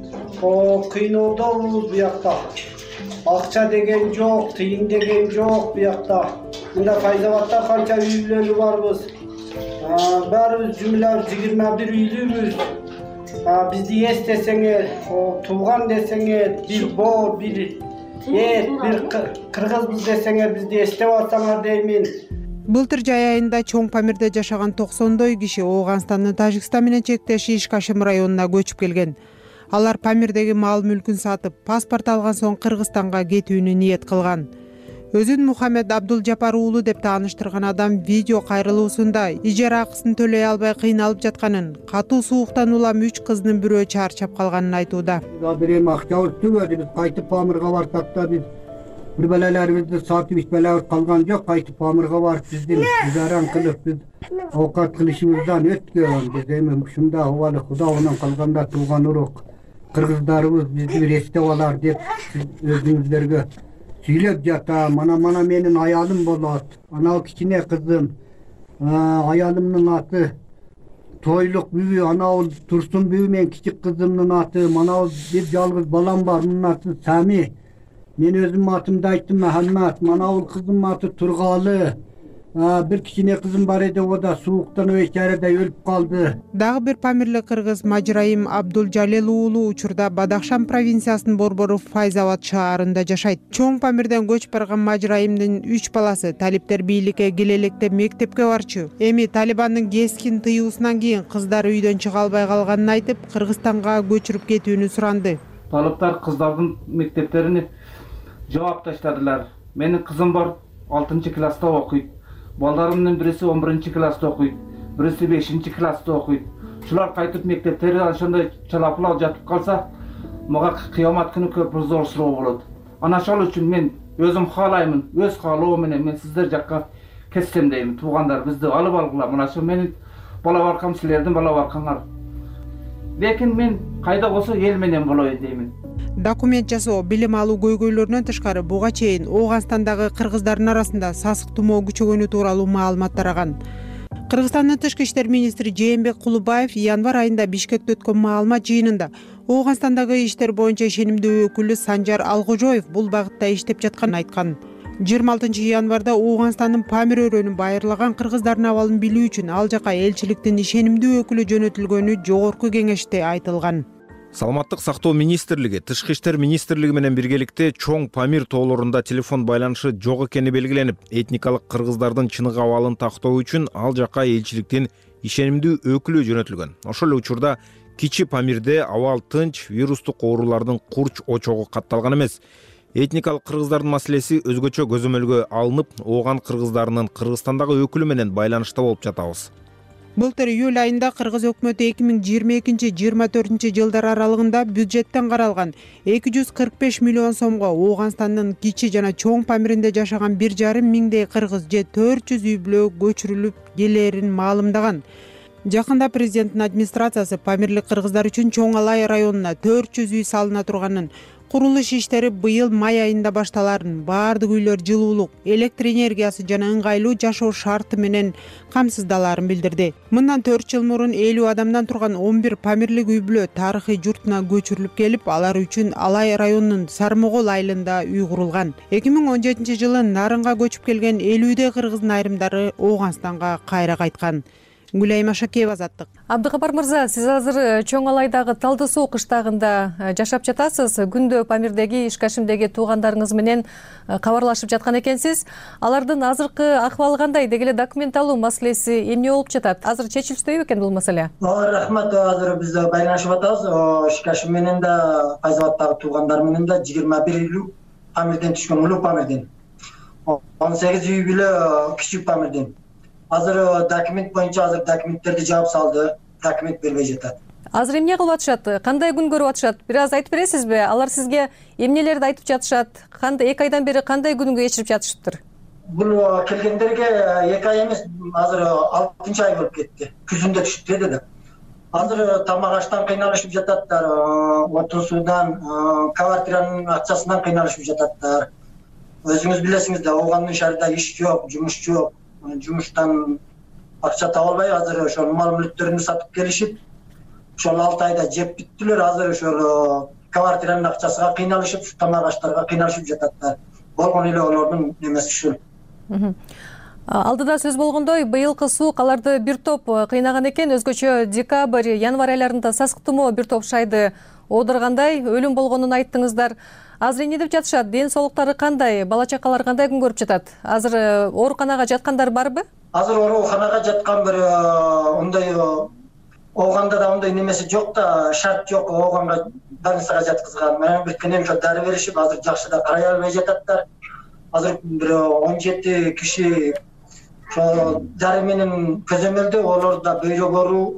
Speaker 26: О, кыйноодобуз буякта. Акча деген жок, тыйын деген жок буякта. Мында Файзабадда канча үй бүлөлүү барбыз. Баарыбыз жумла жыйырма бир үйлүүбүз. Бизди эстесеңер, тууган десеңер, бир боор, бир э бир кыргызбыз десеңер бизди эстеп алсаңар деймин.
Speaker 24: Былтыр жай айында Чоң Памирде жашаган токсондой киши Ооганстандын Тажикстан менен чектеш Иш-Кашым районуна көчүп келген. Алар Памирдеги мал мүлкүн сатып, паспорт алган соң Кыргызстанга кетүүнү ниет кылган. Өзүн Мухаммед Абдулжапар уулу деп тааныштырган адам видео кайрылуусунда ижара акысын төлөй албай кыйналып жатканын, катуу сууктан улам үч кыздын бирөө чарчап калганын айтууда.
Speaker 1: Азыр эми акчабыз түгөдү, биз кайтып Памирге барсак да биз бир балаларыбызды сатып ичпелебиз калган жок, кайтып Памирге барып биздин ижараны кылып биз оокат кылышыбыздан өткөн. Биз эми ушунда убалы Куда менен калганда тууган урук кыргыздарыбыз бизди бир эстеп алар деп өзүңүздөргө сүйлөп жатам. Мана мана менин аялым болот. Анау кичине кызым, аялымдын аты Тойлук бүбү, анау Турсун бүбү менен кичик кызымдын аты, манау бир жалгыз балам бар, мунун аты Сами. Мен өзүмдүн атымды айттым, Махаммат. Манау кызымдын аты Тургалы. Бир кичине кызым бар эди, о да сууктан өйчарада өлүп калды.
Speaker 24: Дагы бир памирлик кыргыз Мажраим Абдулжалел уулу учурда Бадахшан провинциясынын борбору Файзабад шаарында жашайт. Чоң Памирден көчүп барган Мажраимдин үч баласы талиптер бийликке келе электе мектепке барчу. Эми Талибандын кескин тыюусунан кийин кыздар үйдөн чыга албай калганын айтып, Кыргызстанга көчүрүп кетүүнү суранды.
Speaker 5: Талиптар кыздардын мектептерине жаап таштадылар. Менин кызым бар, алтынчы класста окуйт. Балдарымдын бириси он биринчи класста окуйт, бириси бешинчи класста окуйт. Шулар кайтып мектептерде ошондой чалапылак жатып калса, мага кыямат күнү көп зор суроо болот. Ана ошол үчүн мен өзүм каалаймын, өз каалоо менен мен сиздер жакка кетсем дейм. Туугандар, бизди алып алгыла. Мына ошо менин бала баркам, силердин бала баркаңар. Лекин мен кайда болсо эл менен болоюн деймин.
Speaker 24: Документ жасоо, билим алуу көйгөйлөрүнөн тышкары буга чейин Ооганстандагы кыргыздардын арасында сасык тумоо күчөгөнү тууралуу маалымат тараган. Кыргызстандын тышкы иштер министри Жээнбек Кулубаев январь айында Бишкекте өткөн маалымат жыйынында Ооганстандагы иштер боюнча ишенимдүү өкүлү Санжар Алгожоев бул багытта иштеп жатканын айткан. жыйырма алтынчы январда Ооганстандын Памир өрөөнү байырлаган кыргыздардын абалын билүү үчүн ал жака элчиликтин ишенимдүү өкүлү жөнөтүлгөнү жогорку кеңеште айтылган.
Speaker 6: Саламаттык сактоо министрлиги Тышкы иштер министрлиги менен биргеликте Чоң Памир тоолорунда телефон байланышы жок экени белгиленип, этникалык кыргыздардын чыныгы абалын тактоо үчүн ал жака элчиликтин ишенимдүү өкүлү жөнөтүлгөн. Ошол эле учурда Кичи Памирде абал тынч, вирустук оорулардын курч очогу катталган эмес. Этникалык кыргыздардын маселеси өзгөчө көзөмөлгө алынып, ооган кыргыздарынын Кыргызстандагы өкүлү менен байланышта болуп жатабыз.
Speaker 24: Былтыр июль айында Кыргыз өкмөтү эки миң жыйырма экинчи — жыйырма төртүнчү жылдар аралыгында бюджеттен каралган эки жүз кырк беш миллион сомго Ооганстандын Кичи жана Чоң Памиринде жашаган бир жарым миңдей кыргыз же төрт жүз үй бүлө көчүрүлүп келээрин маалымдаган. Жакында президенттин администрациясы памирлик кыргыздар үчүн Чоң Алай районуна төрт жүз үй салына турганын, курулуш иштери быйыл май айында башталарын, баардык үйлөр жылуулук, электр энергиясы жана ыңгайлуу жашоо шарты менен камсыздаларын билдирди. Мындан төрт жыл мурун элүү адамдан турган он бир памирлик үй бүлө тарыхый журтуна көчүрүлүп келип, алар үчүн Алай районунун Сармогол айылында үй курулган. эки миң он жетинчи жылы Нарынга көчүп келген элүүдей кыргыздын айрымдары Ооганстанга кайра кайткан. Гүлайым Ашакеева, Азаттык.
Speaker 4: Абдыкапар мырза, сиз азыр Чоң Алайдагы Талды суу кыштагында жашап жатасыз. Күндө Памирдеги, Иш-Кашимдеги туугандарыңыз менен кабарлашып жаткан экенсиз. Алардын азыркы акыбалы кандай? Деги эле документ алуу маселеси эмне болуп жатат? Азыр чечилиштеби экен бул маселе?
Speaker 26: Рахмат, азыр биз байланышып атабыз. Иш-Кашим менен да, Файзабадтагы туугандар менен да жыйырма бир үй Памирден түшкөн, улуу Памирден. он сегиз үй бүлө кичик Памирден. Азыр документ боюнча азыр документтерди жаап салды, документ бербей жатат.
Speaker 4: Азыр эмне кылып атышат? Кандай күн көрүп атышат? Бир аз айтып бересизби? Алар сизге эмнелерди айтып жатышат? Кандай эки айдан бери кандай күнгө кечирип жатышыптыр?
Speaker 26: Бул келгендерге эки ай эмес, азыр алтынчы ай болуп кетти. Күзүндө түштү деди. Азыр тамак аштан кыйналышып жататтар, отун суудан, квартиранын акчасынан кыйналышып жататтар. Өзүңүз билесиңиз да, Ооганстын шаарында иш жок, жумуш жок. Жумуштан акча таба албай, азыр ошол мал мүлктөрүнү сатып келишип, ошол алты айда жеп бүттүлөр. Азыр ошол квартиранын акчасына кыйналышып, тамак аштарга кыйналышып жататтар. Болгон эле олордун немеси ушул.
Speaker 4: Алдыда сөз болгондой, быйылкы суук аларды бир топ кыйнаган экен. Өзгөчө декабрь, январь айларында сасык тумоо бир топ шайды оодургандай өлүм болгонун айттыңыздар. Азыр эмне деп жатышат? Ден соолуктары кандай? Бала чакалар кандай күн көрүп жатат? Азыр ооруканага жаткандар барбы?
Speaker 7: Азыр ооруканага жаткан бир ондай ооганда да ондай немеси жок да, шарт жок ооганга больницага жаткызган. Мен бир кенен ошо дары беришип, азыр жакшы да карай албай жататтар. Азыр бир он жети киши ошо дары менен көзөмөлдө, олор да бөйрөк оору,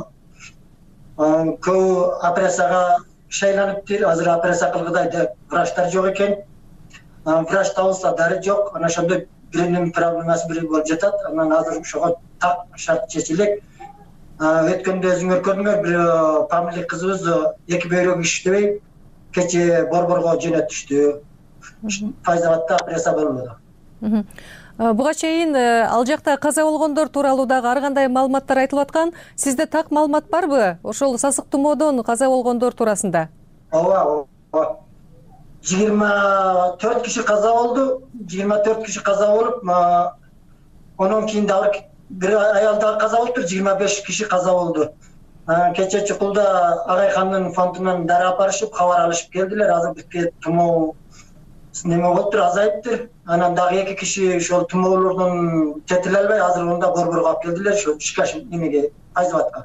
Speaker 7: көбү операцияга шайланыптыр. Азыр операция кылгыдай врачтар жок экен. Врач табылса дары жок. Анан ошондой биринин проблемасы бир болуп жатат. Анан азыр ошого так шарт чечилек. Өткөндө өзүңөр көрдүңөр, бир памирлик кызыбыз эки бөйрөгү иштебей кече Борборго жөнөтүштү. Файзабадда операция болбоду.
Speaker 4: Буга чейин ал жакта каза болгондор тууралуу дагы ар кандай маалыматтар айтылып аткан. Сизде так маалымат барбы? Ошол сасык тумоодон каза болгондор туурасында?
Speaker 7: Ооба, ооба. жыйырма төрт киши каза болду. жыйырма төрт киши каза болуп, андан кийин дагы бир аял дагы каза болуптур. жыйырма беш киши каза болду. Кече Чукулда Агайхандын фондунан дары апарышып, кабар алышып келдилер. Азыр бизге тумоо неме болуптур, азайыптыр. Анан дагы эки киши ошол тумоолордон четиле албай, азыр онда Борборго алып келдилер, ошо Ишкашим немеге, Файзабадка.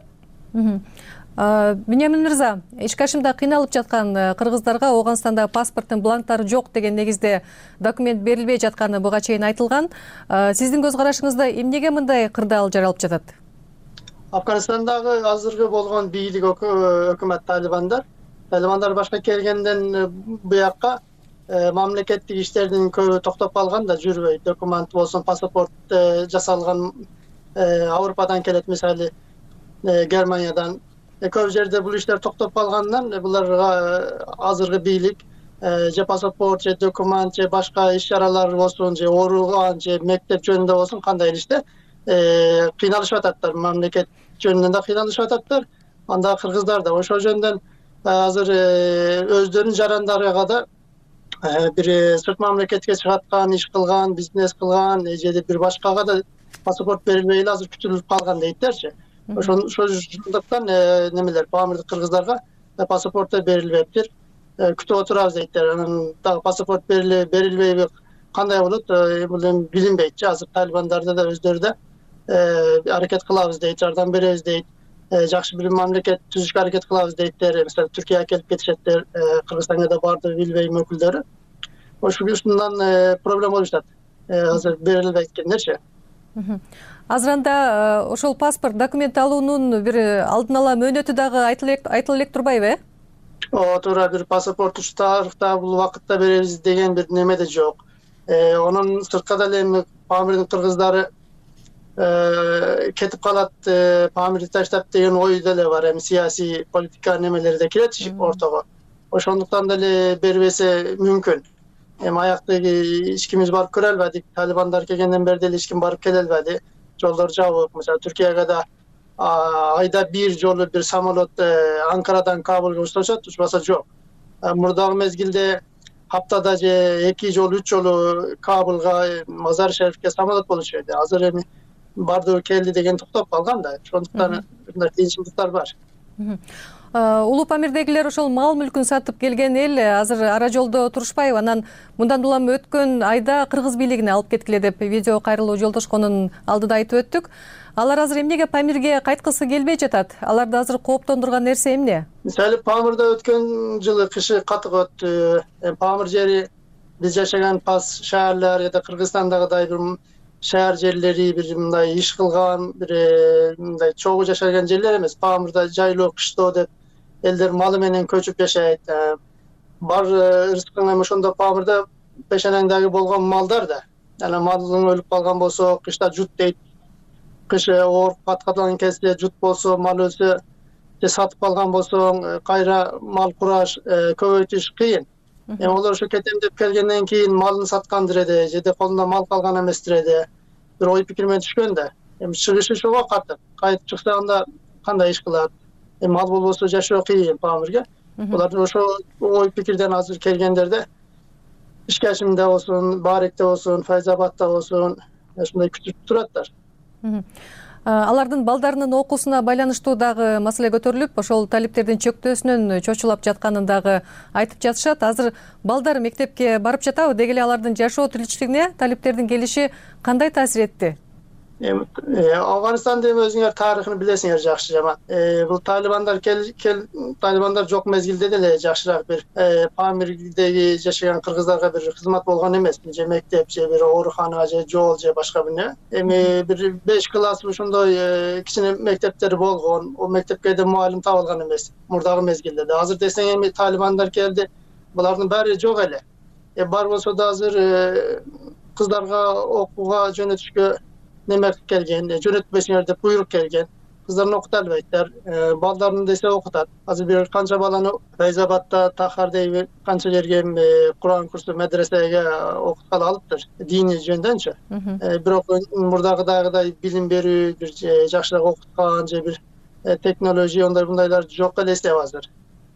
Speaker 4: Бинямин мырза, Ишкашимда кыйналып жаткан кыргыздарга Ооганстанда паспорттун бланктары жок деген негизде документ берилбей жатканы буга чейин айтылган. Сиздин көз карашыңызда эмнеге мындай кырдаал жаралып жатат?
Speaker 8: Афганистандагы азыркы болгон бийлик өкмөт талибандар, талибандар башка келгенден буякка мамлекеттик иштердин көбү токтоп калган да, жүрбөйт. Документ болсун, паспорт жасалган Авропадан келет, мисалы Германиядан. Көп жерде бул иштер токтоп калгандан буларга азыркы бийлик же паспорт, же документ, же башка иш-чаралар болсун, же ооруган, же мектеп жөнүндө болсун, кандай иште кыйналышып ататтар. Мамлекет жөнүндө да кыйналышып ататтар. Анда кыргыздар да ошол жөндөн азыр өздөрүнүн жарандарыга да бир сырт мамлекетке чыгаткан, иш кылган, бизнес кылган, же бир башкага да паспорт берилбей эле азыр күтүлүп калган дейтерчи. Ошондуктан немелер памирлик кыргыздарга паспорт берилбептир. Күтүп отурабыз дейттер. Анан дагы паспорт берилбейби кандай болот, бул эми билинбейт. Азыр талибандарда да өздөрү да аракет кылабыз дейт, жардам беребиз дейт. Жакшы бир мамлекет түзүшкө аракет кылабыз дейттер. Мисалы Түркияга келип кетишеттер, Кыргызстанга да барды билбейм өкүлдөрү. Ошондон проблема болуп жатат. Азыр берилбейт экендерчи.
Speaker 4: Азыр анда ошол паспорт, документ алуунун бир алдын ала мөөнөтү дагы айтыла элек турбайбы, э?
Speaker 8: Ооба, туура, бир паспорт тарыхта бул убакытта беребиз деген бир неме да жок. Онун сырткы деле эми памирдин кыргыздары кетип калат, памирди таштап деген ой деле бар. Эми саясий политика немелери да кирет ортого. Ошондуктан деле бербесе мүмкүн. Эми аяктагы эч кимибиз барып көрө албадык. Талибандар келгенден бери деле эч ким барып келе албады. Жолдор жабык. Мисалы Түркияга да айда бир жолу бир самолет Анкарадан Кабулга учташат, учпаса жок. Мурдагы мезгилде хаптада же эки жолу, үч жолу Кабулга, Мазар Шерифке самолет болчу эди. Азыр эми барды келди деген токтоп калган да. Ошондуктан мындай кыйынчылыктар бар.
Speaker 4: Улуу Памирдегилер ошол мал мүлкүн сатып келген эл азыр ара жолдо турушпайбы? Анан мындан улам өткөн айда кыргыз бийлигине алып кеткиле деп видео кайрылуу жолдошконун алдыда айтып өттүк. Алар азыр эмнеге Памирге кайткысы келбей жатат? Аларды азыр кооптондурган нерсе эмне?
Speaker 8: Мисалы Памирда өткөн жылы кышы катык өттү. Памир жери биз жашаган пас шаарлар же да Кыргызстандагыдай бир шаар жерлери бир мындай иш кылган, бир мындай чогуу жашаган жерлер эмес. Памирда жайлоо, кыштоо деп элдер малы менен көчүп жашайт. Бар ырыскың эми ошондо Памирда пешенеңдеги болгон малдар да. Анан малың өлүп калган болсо, кышта жут дейт. Кышы ооруп каткадан кезде жут болсо, мал өлсө, же сатып калган болсоң, кайра мал кураш, көбөйтүш кыйын. Эми олар ошо кетем деп келгенден кийин малын саткандыр эди, же де колунда мал калган эместир эди. Бир ой пикир менен түшкөн да. Эми чыгышы ошого катып, кайтып чыкса анда кандай иш кылат? Эми мал болбосо жашоо кыйын Памирге. Булар ошо ой пикирден азыр келгендерде Ишкашимде болсун, Баректе болсун, Файзабадда болсун, ушундай күтүп тураттар.
Speaker 4: Алардын балдарынын окуусуна байланыштуу дагы маселе көтөрүлүп, ошол талиптердин чөктөөсүнөн чочулап жатканын дагы айтып жатышат. Азыр балдар мектепке барып жатабы? Деги эле алардын жашоо тиричилигине талиптердин келиши кандай таасир этти?
Speaker 8: Афганистандын өзүңөр тарыхын билесиңер жакшы жаман. Бул талибандар кел талибандар жок мезгилде деле жакшыраак бир Памирдеги жашаган кыргыздарга бир кызмат болгон эмес. Же мектеп, же бир оорукана, же жол, же башка бир. Эми бир беш класс ошондой кичине мектептер болгон. О мектепке да муалим табылган эмес мурдагы мезгилде. Азыр десең эми талибандар келди. Булардын баары жок эле. Э бар болсо да азыр кыздарга окууга жөнөтүшкө неме келген, жөнөтпөсүңөр деп буйрук келген. Кыздарын окута албайттар, балдарын десе окутат. Азыр бир канча баланы Файзабадда, Тахардеги канча жерге Куран курсу медресеге окуткалы алыптыр. Дини жөндөнчү. Бирок мурдагыдагыдай билим берүү, бир жакшыраак окуткан же бир технология ондай мындайлар жок эле эстеп азыр.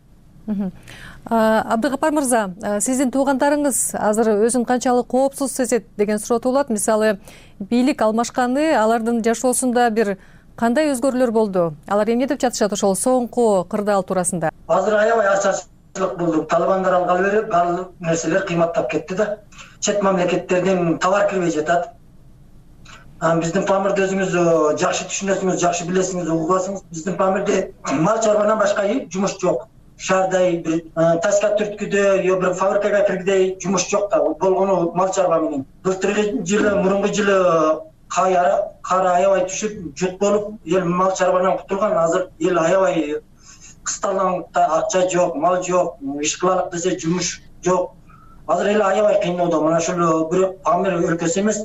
Speaker 4: Абдыгапар мырза, сиздин туугандарыңыз азыр өзүн канчалык коопсуз сезет деген суроо туулат. Мисалы, бийлик алмашканы алардын жашоосунда бир кандай өзгөрүүлөр болду? Алар эмне деп жатышат ошол соңку кырдаал туурасында?
Speaker 7: Азыр аябай ачарчылык болду. Талибандар алгалы бери баардык нерселер кыйматтап кетти да. Чет мамлекеттерден товар кирбей жатат. Биздин Памирде өзүңүз жакшы түшүнөсүңүз, жакшы билесиңиз, угасыңыз. Биздин Памирде мал чарбадан башка жумуш жок. Шаардай бир таска түрткүдө, yo бир фабрикага киргидей жумуш жок да. Болгону мал чарба менен. Былтыркы жылы, мурунку жылы кар аябай түшүп, жут болуп, эл мал чарбадан кутулган. Азыр эл аябай кысталган, акча жок, мал жок, иш кылалык десе жумуш жок. Азыр эл аябай кыйналды. Мына ушул бир Памир өлкөсү эмес,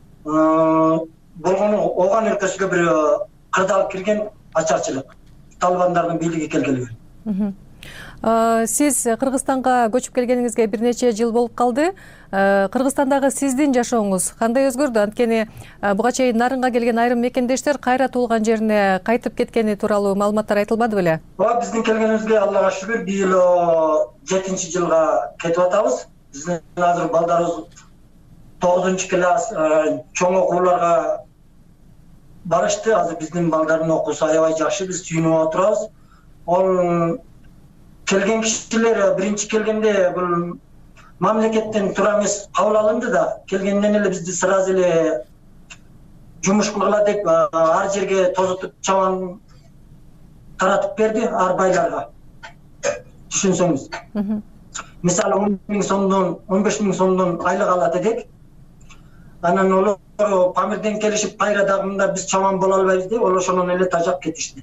Speaker 7: болгону Ооган өлкөсүгө бир кырдаал кирген ачарчылык. Талибандардын бийлиги келгели бери.
Speaker 4: Сиз Кыргызстанга көчүп келгениңизге бир нече жыл болуп калды. Кыргызстандагы сиздин жашооңуз кандай өзгөрдү? Анткени буга чейин Нарынга келген айрым мекендештер кайра туулган жерине кайтып кеткени тууралуу маалыматтар айтылбады беле?
Speaker 7: Ооба, биздин келгенибизге Аллага шүгүр быйыл жетинчи жылга кетип атабыз. Биздин азыр балдарыбыз тогузунчу класс чоң окууларга барышты. Азыр биздин балдардын окуусу аябай жакшы, биз сүйүнүп отурабыз. Ол келген кишилер биринчи келгенде бул мамлекеттен туура эмес кабыл алынды да, келгенден эле бизди сразу эле жумуш кылгыла деп ар жерге тозутуп чабан таратып берди ар байларга. Түшүнсөңүз. Мисалы он миң сомдон, он беш миң сомдон айлык алат эдик. Анан олар Памирден келишип кайра дагы мында биз чабан боло албайбыз деп, олар ошондон эле тажап кетишти.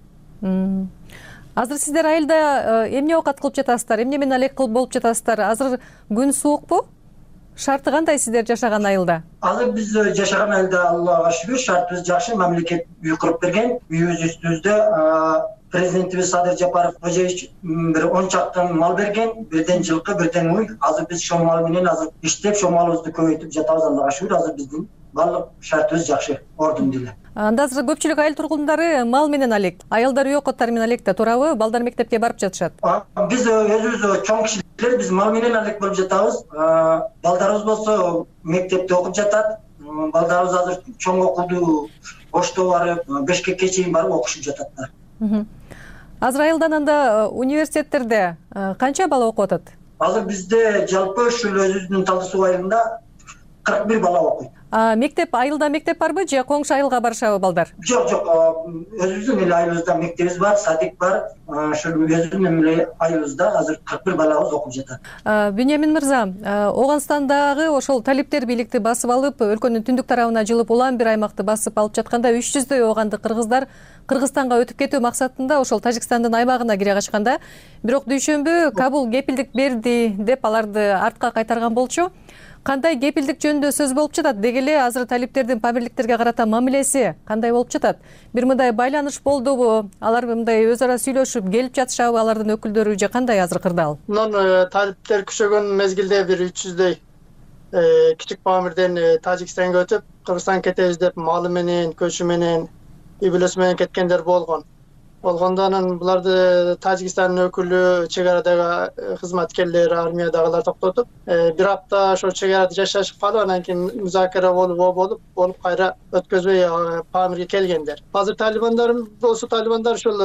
Speaker 4: Азыр сиздер айылда эмне оокат кылып жатасыздар? Эмне менен алек кылып болуп жатасыздар? Азыр күн суукпу? Шарты кандай сиздер жашаган айылда?
Speaker 7: Азыр биз жашаган айылда Аллага шүгүр шартыбыз жакшы. Мамлекет үй куруп берген. Үйүбүз үстүбүздө президентибиз Садыр Жапаров Кожеевич бир он чактан мал берген. Бирден жылкы, бирден уй. Азыр биз ошол мал менен азыр иштеп, ошол малыбызды көбөйтүп жатабыз. Аллага шүгүр, азыр биздин баардык шартыбыз жакшы, ордун деле.
Speaker 4: Анда азыр көпчүлүк айыл тургундары мал менен алек, айылдар үй окоттары менен алек да, туурабы? Балдар мектепке барып жатышат.
Speaker 7: Биз өзүбүз чоң кишилер, биз мал менен алек болуп жатабыз. Балдарыбыз болсо мектепте окуп жатат. Балдарыбыз азыр чоң окууду Ошто барып, Бишкекке чейин барып окушуп жататтар.
Speaker 4: Азыр айылдан анда университеттерде канча бала окуп атат?
Speaker 7: Азыр бизде жалпы ушул өзүбүздүн Талды суу айылында кырк бир бала окуйт.
Speaker 4: Мектеп, айылда мектеп барбы же коңшу айылга барышабы балдар?
Speaker 7: Жок, жок. Өзүбүздүн эле айылыбызда мектебибиз бар, садик бар. Ошол өзүбүздүн эле айылыбызда азыр кырк бир балабыз окуп жатат.
Speaker 4: Биньямин мырза, Ооганстандагы ошол талиптер бийликти басып алып, өлкөнүн түндүк тарабына жылып улам бир аймакты басып алып жатканда үч жүздөй оогандык кыргыздар Кыргызстанга өтүп кетүү максатында ошол Тажикстандын аймагына кире качканда, бирок дүйшөмбү Кабул кепилдик берди деп аларды артка кайтарган болчу. Кандай кепилдик жөнүндө сөз болуп жатат? Деги эле азыр талиптердин памирликтерге карата мамилеси кандай болуп жатат? Бир мындай байланыш болдубу? Алар мындай өз ара сүйлөшүп келип жатышабы алардын өкүлдөрү же кандай азыр кырдаал?
Speaker 8: Мунун талиптер күчөгөн мезгилде бир үч жүздөй кичик Памирден Тажикстанга өтүп, Кыргызстанга кетебиз деп малы менен, көчү менен, үй бүлөсү менен кеткендер болгон. болгондо анан буларды Тажикстандын өкүлү, чек арадагы кызматкерлер, армиядагылар токтотуп, бир апта ошо чек арада жашашып калып, анан кийин музакира болуп, болуп, болуп кайра өткөзбөй Памирге келгендер. Азыр талибандар болсо, талибандар ошол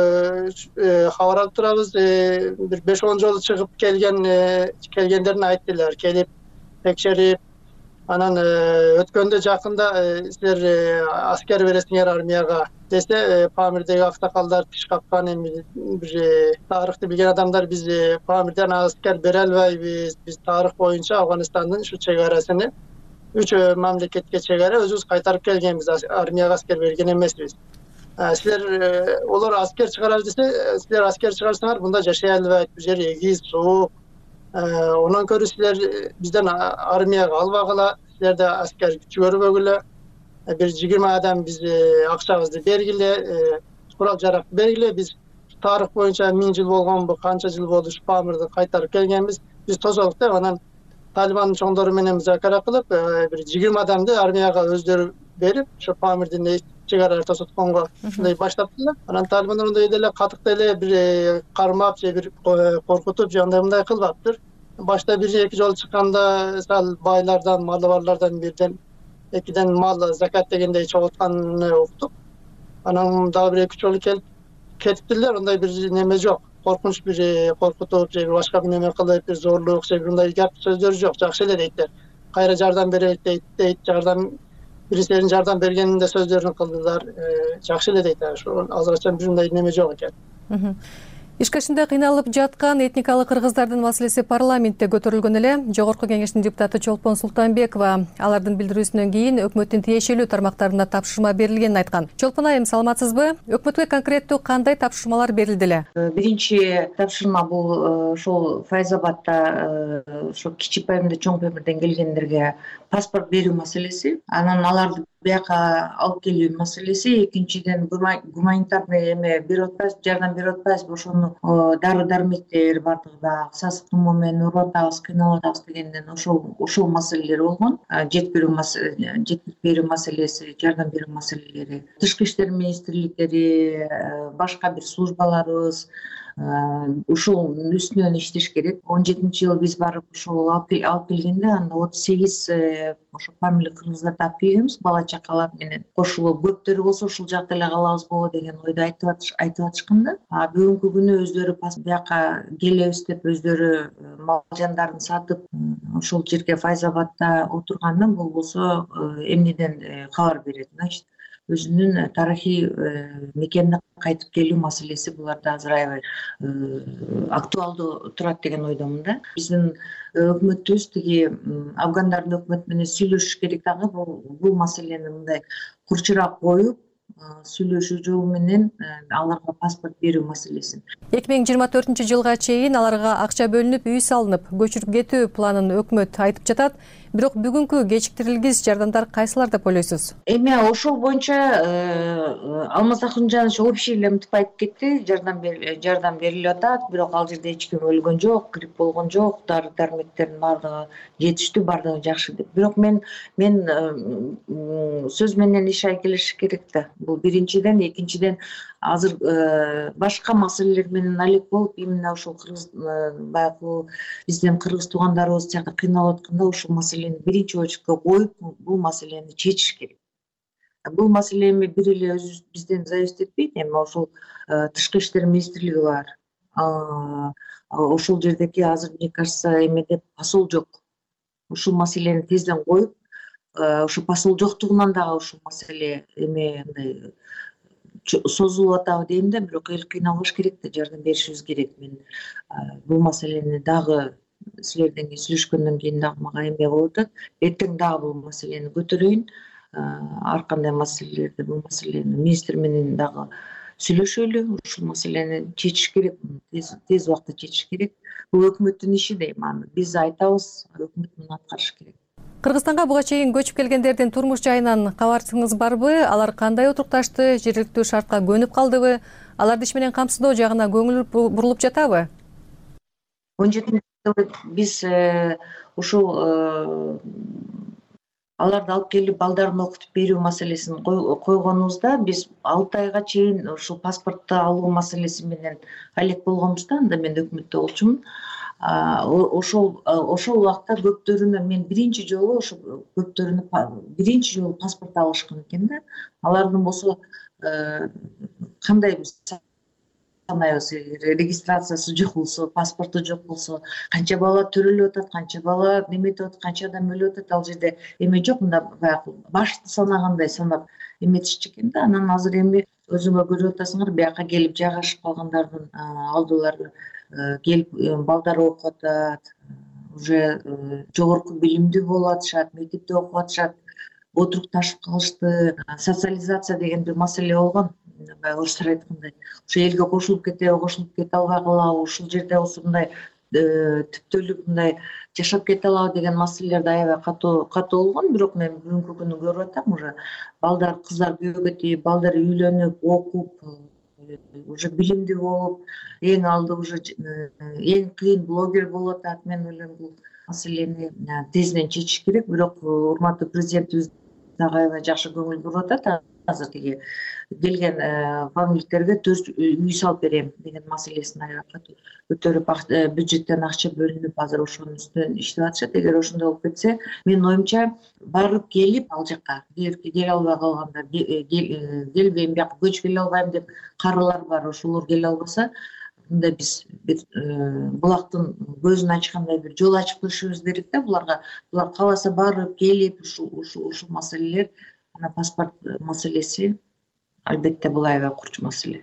Speaker 8: кабар алып турабыз, бир беш он жолу чыгып келген келгендерин айттылар, келип текшерип, анан өткөндө жакында силер аскер бересиңер армияга десе, Памирдеги аксакалдар тиш каккан, эми бир тарыхты билген адамдар биз Памирден аскер бере албайбыз, биз тарых боюнча Афганистандын ушу чек арасыны үч мамлекетке чек ара өзүбүз кайтарып келгенбиз, армияга аскер берген эмеспиз. Силер олар аскер чыгарабыз десе, силер аскер чыгарсаңар мында жашай албайт, бул жер эгиз, суук. Онон көрө силер бизден армияга албагыла, силерде аскер жибербөгүлө, бир жыйырма адам биз акчабызды бергиле, курал жаракты бергиле, биз тарых боюнча миң жыл болгонбу, канча жыл болду ушу Памирди кайтарып келгенбиз, биз тозолук деп анан Талибандын чоңдору менен музакира кылып, бир жыйырма адамды армияга өздөрү берип, ошо Памирдин чек ара тосотконго ушундай баштаптылар. Анан Талибандар андай деле катык деле бир кармап же бир коркутуп же андай мындай кылбаптыр. Башта бир эки жолу чыкканда сал байлардан, малы барлардан бирден экиден мал закат дегендей чогултканын уктук. Анан дагы бир эки үч жолу келип кетиптилер, андай бир неме жок. Коркунуч бир коркутуп же башка бир неме кылып, бир зорлук же бир мындай гап сөздөр жок. Жакшы эле дейттер. Кайра жардам берелик дейт, дейт, жардам биристерин жардам бергенинде сөздөрүн кылдылар. Жакшы эле дейт. Ошо азырынча бир мындай неме жок экен.
Speaker 4: Ишкашында кыйналып жаткан этникалык кыргыздардын маселеси парламентте көтөрүлгөн эле. Жогорку кеңештин депутаты Чолпон Султанбекова алардын билдирүүсүнөн кийин өкмөттүн тиешелүү тармактарына тапшырма берилгенин айткан. Чолпон айым, саламатсызбы? Өкмөткө конкреттүү кандай тапшырмалар берилди эле?
Speaker 3: Биринчи тапшырма бул ошол Файзабадда ошо Кичи Памирде, Чоң Памирден келгендерге паспорт берүү маселеси, анан аларды бияка алып келүү маселеси, экинчиден гуманитарный эме берип атпайбыз, жардам берип атпайбызбы, ошону дары дармектер бардыгы сасык тумоо менен ооруп атабыз, кыйналып атабыз дегенден ошол ошол маселелер болгон. Жетпирүү жеткирип берүү маселеси, жардам берүү маселелери. Тышкы иштер министрликтери, башка бир службаларыбыз ушул үстүнөн иштеш керек. он жетинчи жылы биз барып ушул алып келгенде анда отуз сегиз ошо фамилия кыргыздарды алып келгенбиз, бала чакалар менен кошулуп, көптөрү болсо ушул жакта эле калабыз боло деген ойду айтып айтып атышкан да. А бүгүнкү күнү өздөрү бияка келебиз деп өздөрү мал жандарын сатып ошол жерге Файзабадда отурганда, бул болсо эмнеден кабар берет, значит өзүнүн тарыхый мекенине кайтып келүү маселеси буларда азыр аябай актуалдуу турат деген ойдомун да. Биздин өкмөтүбүз тиги афгандардын өкмөтү менен сүйлөшүш керек дагы, бул маселени мындай курчурап коюп, сүйлөшүү жолу менен аларга паспорт берүү маселесин.
Speaker 4: эки миң жыйырма төртүнчү жылга чейин аларга акча бөлүнүп, үй салынып, көчүрүп кетүү планын өкмөт айтып жатат. Бирок бүгүнкү кечиктирилгис жардамдар кайсылар деп ойлойсуз?
Speaker 3: Эми ошол боюнча Алмаз Акынжанович общий эле мынтип айтып кетти, жардам жардам берилип атат, бирок ал жерде эч ким өлгөн жок, кирип болгон жок, дары дармектердин баардыгы жетиштүү, баардыгы жакшы деп. Бирок мен мен сөз менен иш келишиш керек да. Бул биринчиден, экинчиден азыр башка маселелер менен алек болуп, именно ушул кыргыз баягы биздин кыргыз туугандарыбыз жакта кыйналып атканда ушул маселени биринчи очередке коюп, бул маселени чечиш керек. Бул маселе эми бир эле өзүбүз бизден зависит этпейт, эми ошол тышкы иштер министрлиги бар. Ошол жердеки азыр, мне кажется, эмеде посол жок. Ушул маселени тезден коюп, ошо посол жоктугунан дагы ушул маселе эме мындай созулуп атабы дейм да, бирок эл кыйналбаш керек да, жардам беришибиз керек. Мен бул маселени дагы силерден кийин сүйлөшкөндөн кийин дагы мага эме болуп атат. Эртең дагы бул маселени көтөрөйүн. Ар кандай маселелерди, бул маселени министр менен дагы сүйлөшөлү. Ушул маселени чечиш керек, тез тез убакытта чечиш керек. Бул өкмөттүн иши дейм, аны биз айтабыз, өкмөт муну аткарыш керек.
Speaker 4: Кыргызстанга буга чейин көчүп келгендердин турмуш жайынан кабарыңыз барбы? Алар кандай отурукташты? Жергиликтүү шартка көнүп калдыбы? Аларды иш менен камсыздоо жагына көңүл бурулуп жатабы?
Speaker 3: он жетинчи жылы биз ушул аларды алып келип балдарын окутуп берүү маселесин койгонубузда биз алты айга чейин ушул паспортту алуу маселеси менен алек болгонбуз да. Анда мен өкмөттө болчумун. ошол ошол убакта көптөрүнө мен биринчи жолу ошо көптөрүнө биринчи жолу паспорт алышкан экен да. Алардын болсо кандай санайбыз, регистрациясы жок болсо, паспорту жок болсо, канча бала төрөлүп атат, канча бала неметип атат, канча адам өлүп атат, ал жерде эме жок. Мында баягы башты санагандай санап эметишчү экен да. Анан азыр эми өзүңөр көрүп атасыңар, бияка келип жайгашып калгандардын алдылары келип балдар окуп атат, уже жогорку билимдүү болуп атышат, мектепте окуп атышат, отурукташып калышты. Социализация деген бир маселе болгон. Баягы орустар айткандай, ошо элге кошулуп кетеби, кошулуп кете албай калабы, ушул жерде осундай түптөлүп мындай жашап кете алабы деген маселелерде аябай катуу катуу болгон. Бирок мен бүгүнкү күнү көрүп атам, уже балдар, кыздар күйөөгө тийип, балдар үйлөнүп, окуп, уже билимдүү болуп, эң алды уже эң кыйын блогер болуп атат. Мен ойлойм, бул маселени тезинен чечиш керек. Бирок урматтуу президентибиз дагы аябай жакшы көңүл буруп атат. Азыр тиги келген фамиликтерге төрт үй салып берем деген маселесин аябай катуу көтөрүп, бюджеттен акча бөлүнүп, азыр ошонун үстүнөн иштеп атышат. Эгер ошондой болуп кетсе, менин оюмча барып келип ал жака келе албай калгандар, келбейм, бияка көчүп келе албайм деп карылар бар. Ошолор келе албаса, мындай биз бир булактын көзүн ачкандай бир жол ачып коюшубуз керек да буларга. Булар кааласа барып келип, ушул ушул маселелер, ана паспорт маселеси, албетте бул аябай курч маселе.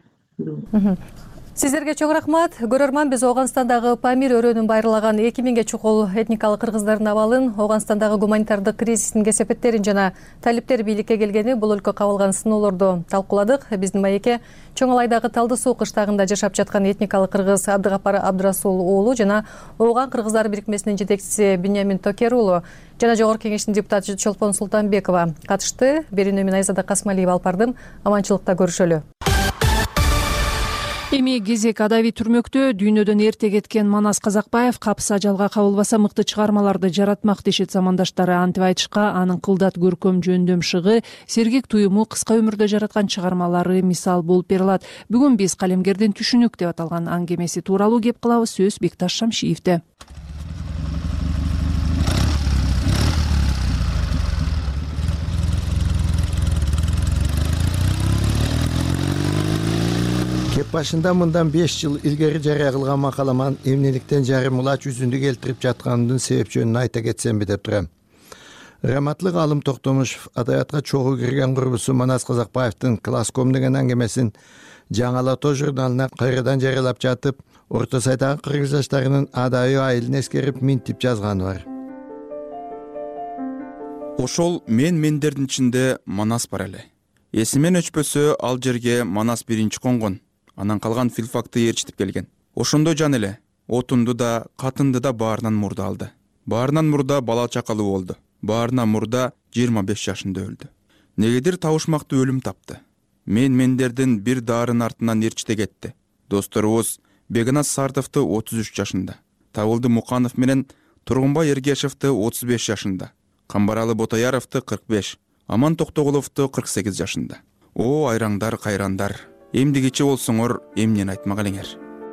Speaker 4: Сиздерге чоң рахмат. Көрөрман, биз Ооганстандагы Памир өрөөнүн байырлаган эки миңге чукул этникалык кыргыздардын абалын, Ооганстандагы гуманитардык кризистин кесепеттерин жана талиптер бийликке келгени, бул өлкө кабылган сыноолорду талкууладык. Биздин маекке Чоң Алайдагы Талды суу кыштагында жашап жаткан этникалык кыргыз Абдыгапар Абдрасул уулу жана Ооган кыргыздары бирикмесинин жетекчиси Биньямин Токер уулу жана Жогорку Кеңештин депутаты Чолпон Султанбекова катышты. Берүүнү мен Айзада Касмалиева алып бардым. Аманчылыкта көрүшөлү.
Speaker 2: Эми кезек адаби түрмөктө дүйнөдөн эрте кеткен Манас Казакбаев капыс ажалга кабылбаса мыкты чыгармаларды жаратмак дешет замандаштары. Антип айтышка, анын кылдат көркөм жөндөм шыгы, сергек туюму кыска өмүрдө жараткан чыгармалары мисал болуп бере алат. Бүгүн биз калемгердин түшүнүк деп аталган аңгемеси тууралуу кеп кылабыз. Сөз Бекташ Шамшиевде.
Speaker 9: Кеп башында мындан беш жыл илгери жарыя кылган макаламан эмнеликтен жарым улач жүзүндү келтирип жатканымдын себеп жөнүн айта кетсемби деп турам. Раматлык Алым Токтомушев адаятка чогуу кирген курбусу Манас Казакбаевдин «Класском» деген аңгемесин Жаңы Ала Тоо журналына кайрадан жарыялап жатып, Орто Сайдагы кыргыз жаштарынын адайы айылын эскерип минтип жазганы бар.
Speaker 11: Ошол мен мендердин ичинде Манас бар эле. Эсимен өчпөсө, ал жерге Манас биринчи конгон. Анан калган филфакты ээрчитип келген. Ошондо жан эле, отунду да, катынды да баарынан мурда алды. Баарынан мурда бала чакалуу болду. Баарынан мурда жыйырма беш жашында өлдү. Негедир табышмактуу өлүм тапты. Мен мендердин бир дарын артынан ээрчите кетти. Досторубуз Бегназ Сартовду отуз үч жашында, Табылды Муканов менен Тургунбай Эргешевди отуз беш жашында, Камбаралы Ботаяровду кырк беш, Аман Токтогуловду кырк сегиз жашында. О, айраңдар, кайрандар. Эмдигичи болсоңор, эмнени айтмак элеңер.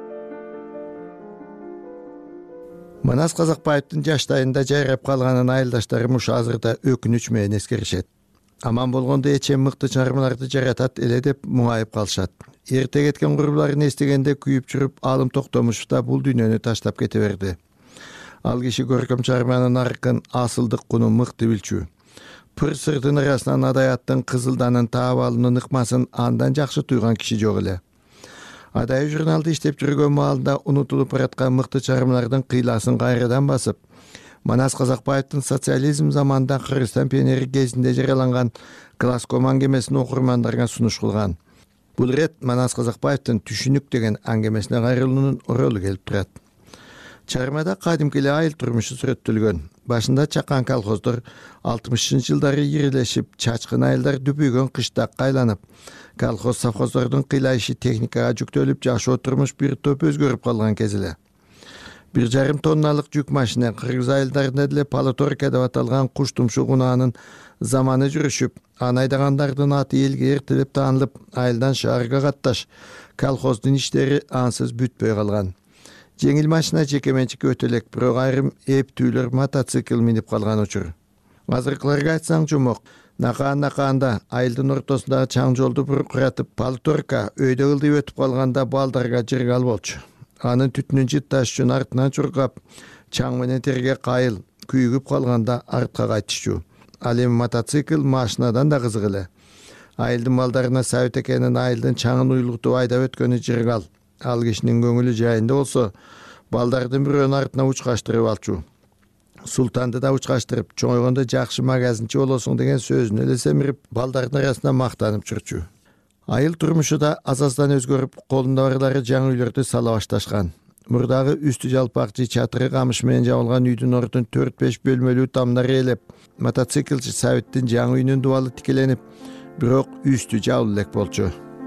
Speaker 9: Манас Казакбаевдин жаштайында жайрап калганын айылдаштары мушу азырда өкүнүч менен эскеришет. Аман болгондо эчем мыкты чыгармаларды жаратат эле деп муңайып калышат. Эрте кеткен курбуларын эстегенде күйүп жүрүп, Алым Токтомушев да бул дүйнөнү таштап кете берди. Ал киши көркөм чыгарманын наркын, асылдык кунун мыкты билчү. Пыр сырдын арасынан адаяттын кызылданын таап алуунун ыкмасын андан жакшы туйган киши жок эле. Адайы журналды иштеп жүргөн маалында унутулуп бараткан мыкты чыгармалардын кыйласын кайрадан басып, Манас Казакбаевдин социализм заманында Кыргызстан пионери кезинде жарыяланган «Класском» аңгемесин окурмандарга сунуш кылган. Бул ирет Манас Казакбаевдин «Түшүнүк» деген аңгемесине кайрылуунун оролу келип турат. Чыгармада кадимки эле айыл турмушу сүрөттөлгөн. Башында чакан колхоздор алтымышынчы жылдары ирелешип, чачкын айылдар дүбүйгөн кыштакка айланып, колхоз совхоздордун кыйлайшы техникага жүктөлүп, жашоо турмуш бир топ өзгөрүп калган кез эле. бир жарым тонналык жүк машина кыргыз айылдарында деле полуторка деп аталган куш тумшук унаанын заманы жүрүшүп, аны айдагандардын аты элге эртелеп таанылып, айылдан шаарга катташ колхоздун иштери ансыз бүтпөй калган. Жеңил машина жеке менчикке өтө элек, бирок айрым эптүүлөр мотоцикл минип калган учур. Азыркыларга айтсаң жумок, накаан-накаанда айылдын ортосундагы чаң жолду буркуратып, полуторка өйдө ылдый өтүп калганда балдарга жыргал болчу. Анын түтүнүн жытташ үчүн артынан чуркап, чаң менен терге кайыл, күйүгүп калганда артка кайтышчу. Ал эми мотоцикл машинадан да кызык эле. Айылдын балдарына Сабит экенин айылдын чаңын уйлуктуп айдап өткөнү жыргал. Ал кишинин көңүлү жайында болсо, балдардын бирөөнүн артына учкаштырып алчу. Султанды да учкаштырып, чоңойгондо жакшы магазинчи болосуң деген сөзүн эле семирип, балдардын арасында мактанып жүрчү. Айыл турмушу да аз-аздан өзгөрүп, колунда барлары жаңы үйлөрдү сала башташкан. Мурдагы үстү жалпакчы чатыры камыш менен жабылган үйдүн ордун төрт беш бөлмөлүү тамдар ээлеп, мотоциклчи Сабиттин жаңы үйүнүн дубалы тикеленип, бирок үстү жабылып элек болчу.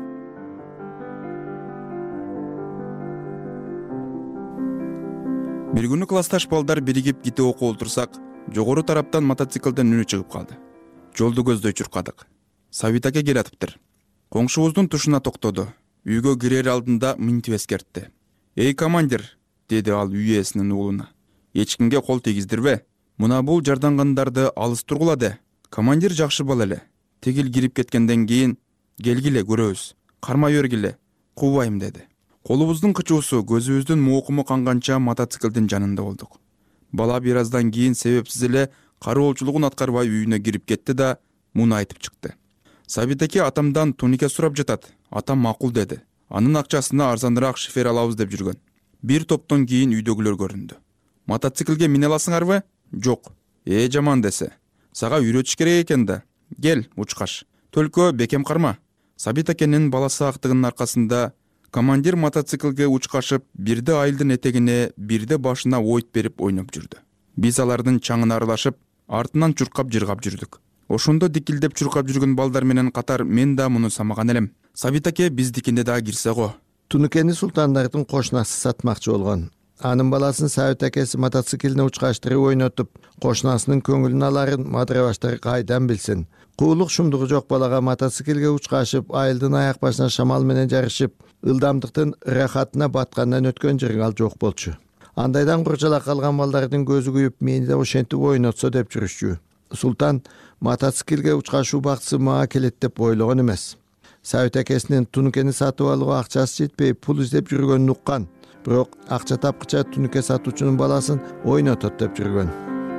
Speaker 11: Бир күнү классташ балдар биригип китеп окуп отурсак, жогору тараптан мотоциклден үнү чыгып калды. Жолду көздөй чуркадык. Сабит аке келатыптыр. Коңшубуздун тушуна токтоду. Үйгө кирер алдында мынтип эскертти. «Эй, командир», деди ал үй ээсинин уулуна. «Эч кимге кол тийгиздирбе. Мына бул жардангандарды алыс тургула де. Командир жакшы бала эле. Тегил кирип кеткенден кийин келгиле көрөбүз. Кармай бергиле. Кубайм», деди. Колубуздун кычуусу, көзүбүздүн моокуму канганча мотоциклдин жанында болдук. Бала бир аздан кийин себепсиз эле кароолчулугун аткарбай үйүнө кирип кетти да муну айтып чыкты. «Сабит аке атамдан тунике сурап жатат. Атам макул деди. Анын акчасына арзаныраак шифер алабыз деп жүргөн». Бир топтон кийин үйдөгүлөр көрүндү. «Мотоциклге мине аласыңарбы?» «Жок». «Э, жаман десе. Сага үйрөтүш керек экен да. Кел, учкаш. Төлкө бекем карма». Сабит акенин баласы актыгынын аркасында командир мотоциклге учкашып, бирде айылдын этегине, бирде башына ойт берип ойноп жүрдү. Биз алардын чаңына аралашып, артынан чуркап жыргап жүрдүк. Ошондо дикилдеп чуркап жүргөн балдар менен катар мен да муну самаган элем. Сабит аке биздикине да кирсе го.
Speaker 9: Тунукени султандардын кошунасы сатмакчы болгон. Анын баласын Сабит акеси мотоциклине учкаштырып ойнотуп, кошунасынын көңүлүн аларын мадырабаштар кайдан билсин. Куулук шумдугу жок балага мотоциклге учкашып, айылдын аяк башына шамал менен жарышып, ылдамдыктын рахатына баткандан өткөн жыргал жок болчу. Андайдан куржала калган балдардын көзү күйүп, мени да ошентип ойнотсо деп жүрүшчү. Султан мотоциклге учкашуу бактысы мага келет деп ойлогон эмес. Сабит акесинин тунукени сатып алууга акчасы жетпей пул издеп жүргөнүн уккан. Бирок акча тапкыча тунуке сатуучунун баласын ойнотот деп жүргөн.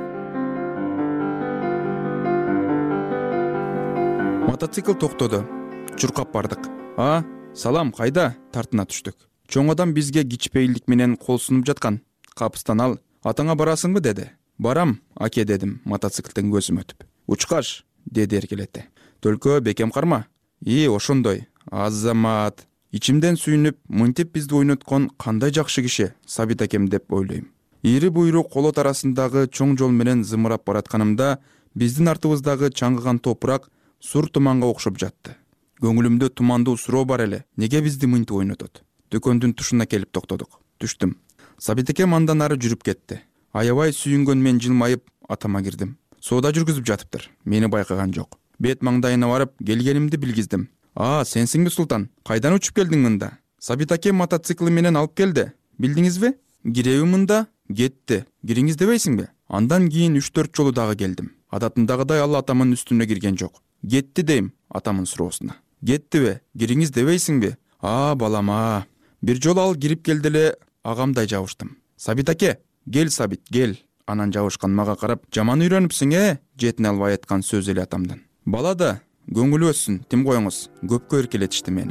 Speaker 11: Мотоцикл токтоду. Чуркап бардык. «А, салам, кайда?» тартына түштүк. Чоң адам бизге кичпейилдик менен кол сунуп жаткан. «Капыстан ал, атаңа барасыңбы?» деди. «Барам, аке», дедим мотоциклден көзүм өтүп. «Учкаш», деди эркелете. «Төлкө бекем карма». «И, ошондой. Азамат». Ичимден сүйүнүп, мынтип бизди ойноткон кандай жакшы киши Сабит акем деп ойлойм. Ири буйрук колот арасындагы чоң жол менен зымырап баратканымда биздин артыбыздагы чаңгыган топурак сур туманга окшоп жатты. Көңүлүмдө тумандуу суроо бар эле. Неге бизди мынтип ойнотот? Дүкөндүн тушуна келип токтодук. Түштүм. Сабит акем андан ары жүрүп кетти. Аябай сүйүнгөн мен жылмайып атама кирдим. Соода жүргүзүп жатыптыр. Мени байкаган жок. Бет маңдайына барып келгенимди билгиздим. «А, сенсиңби, Султан? Кайдан учуп келдиң мында?» «Сабит аке мотоцикли менен алып келди. Билдиңизби?» «Киреби мында?» «Кетти. Кириңиз дебейсиңби?» Андан кийин үч төрт жолу дагы келдим. Адатындагыдай ал атамын үстүнө кирген жок. «Кетти» дейм атамын суроосуна. «Кеттиби? Кириңиз дебейсиңби?» «А, балама». Бир жолу ал кирип келди эле, агамдай жабыштым. «Сабит аке, кел Сабит, кел». Анан жабышкан мага карап, «Жаман үйрөнүпсүң, э?» Жетине албай айткан сөз эле атамдан. «Бала да көңүлү өссүн, тим коюңуз». Көпкө эркелетишти мени.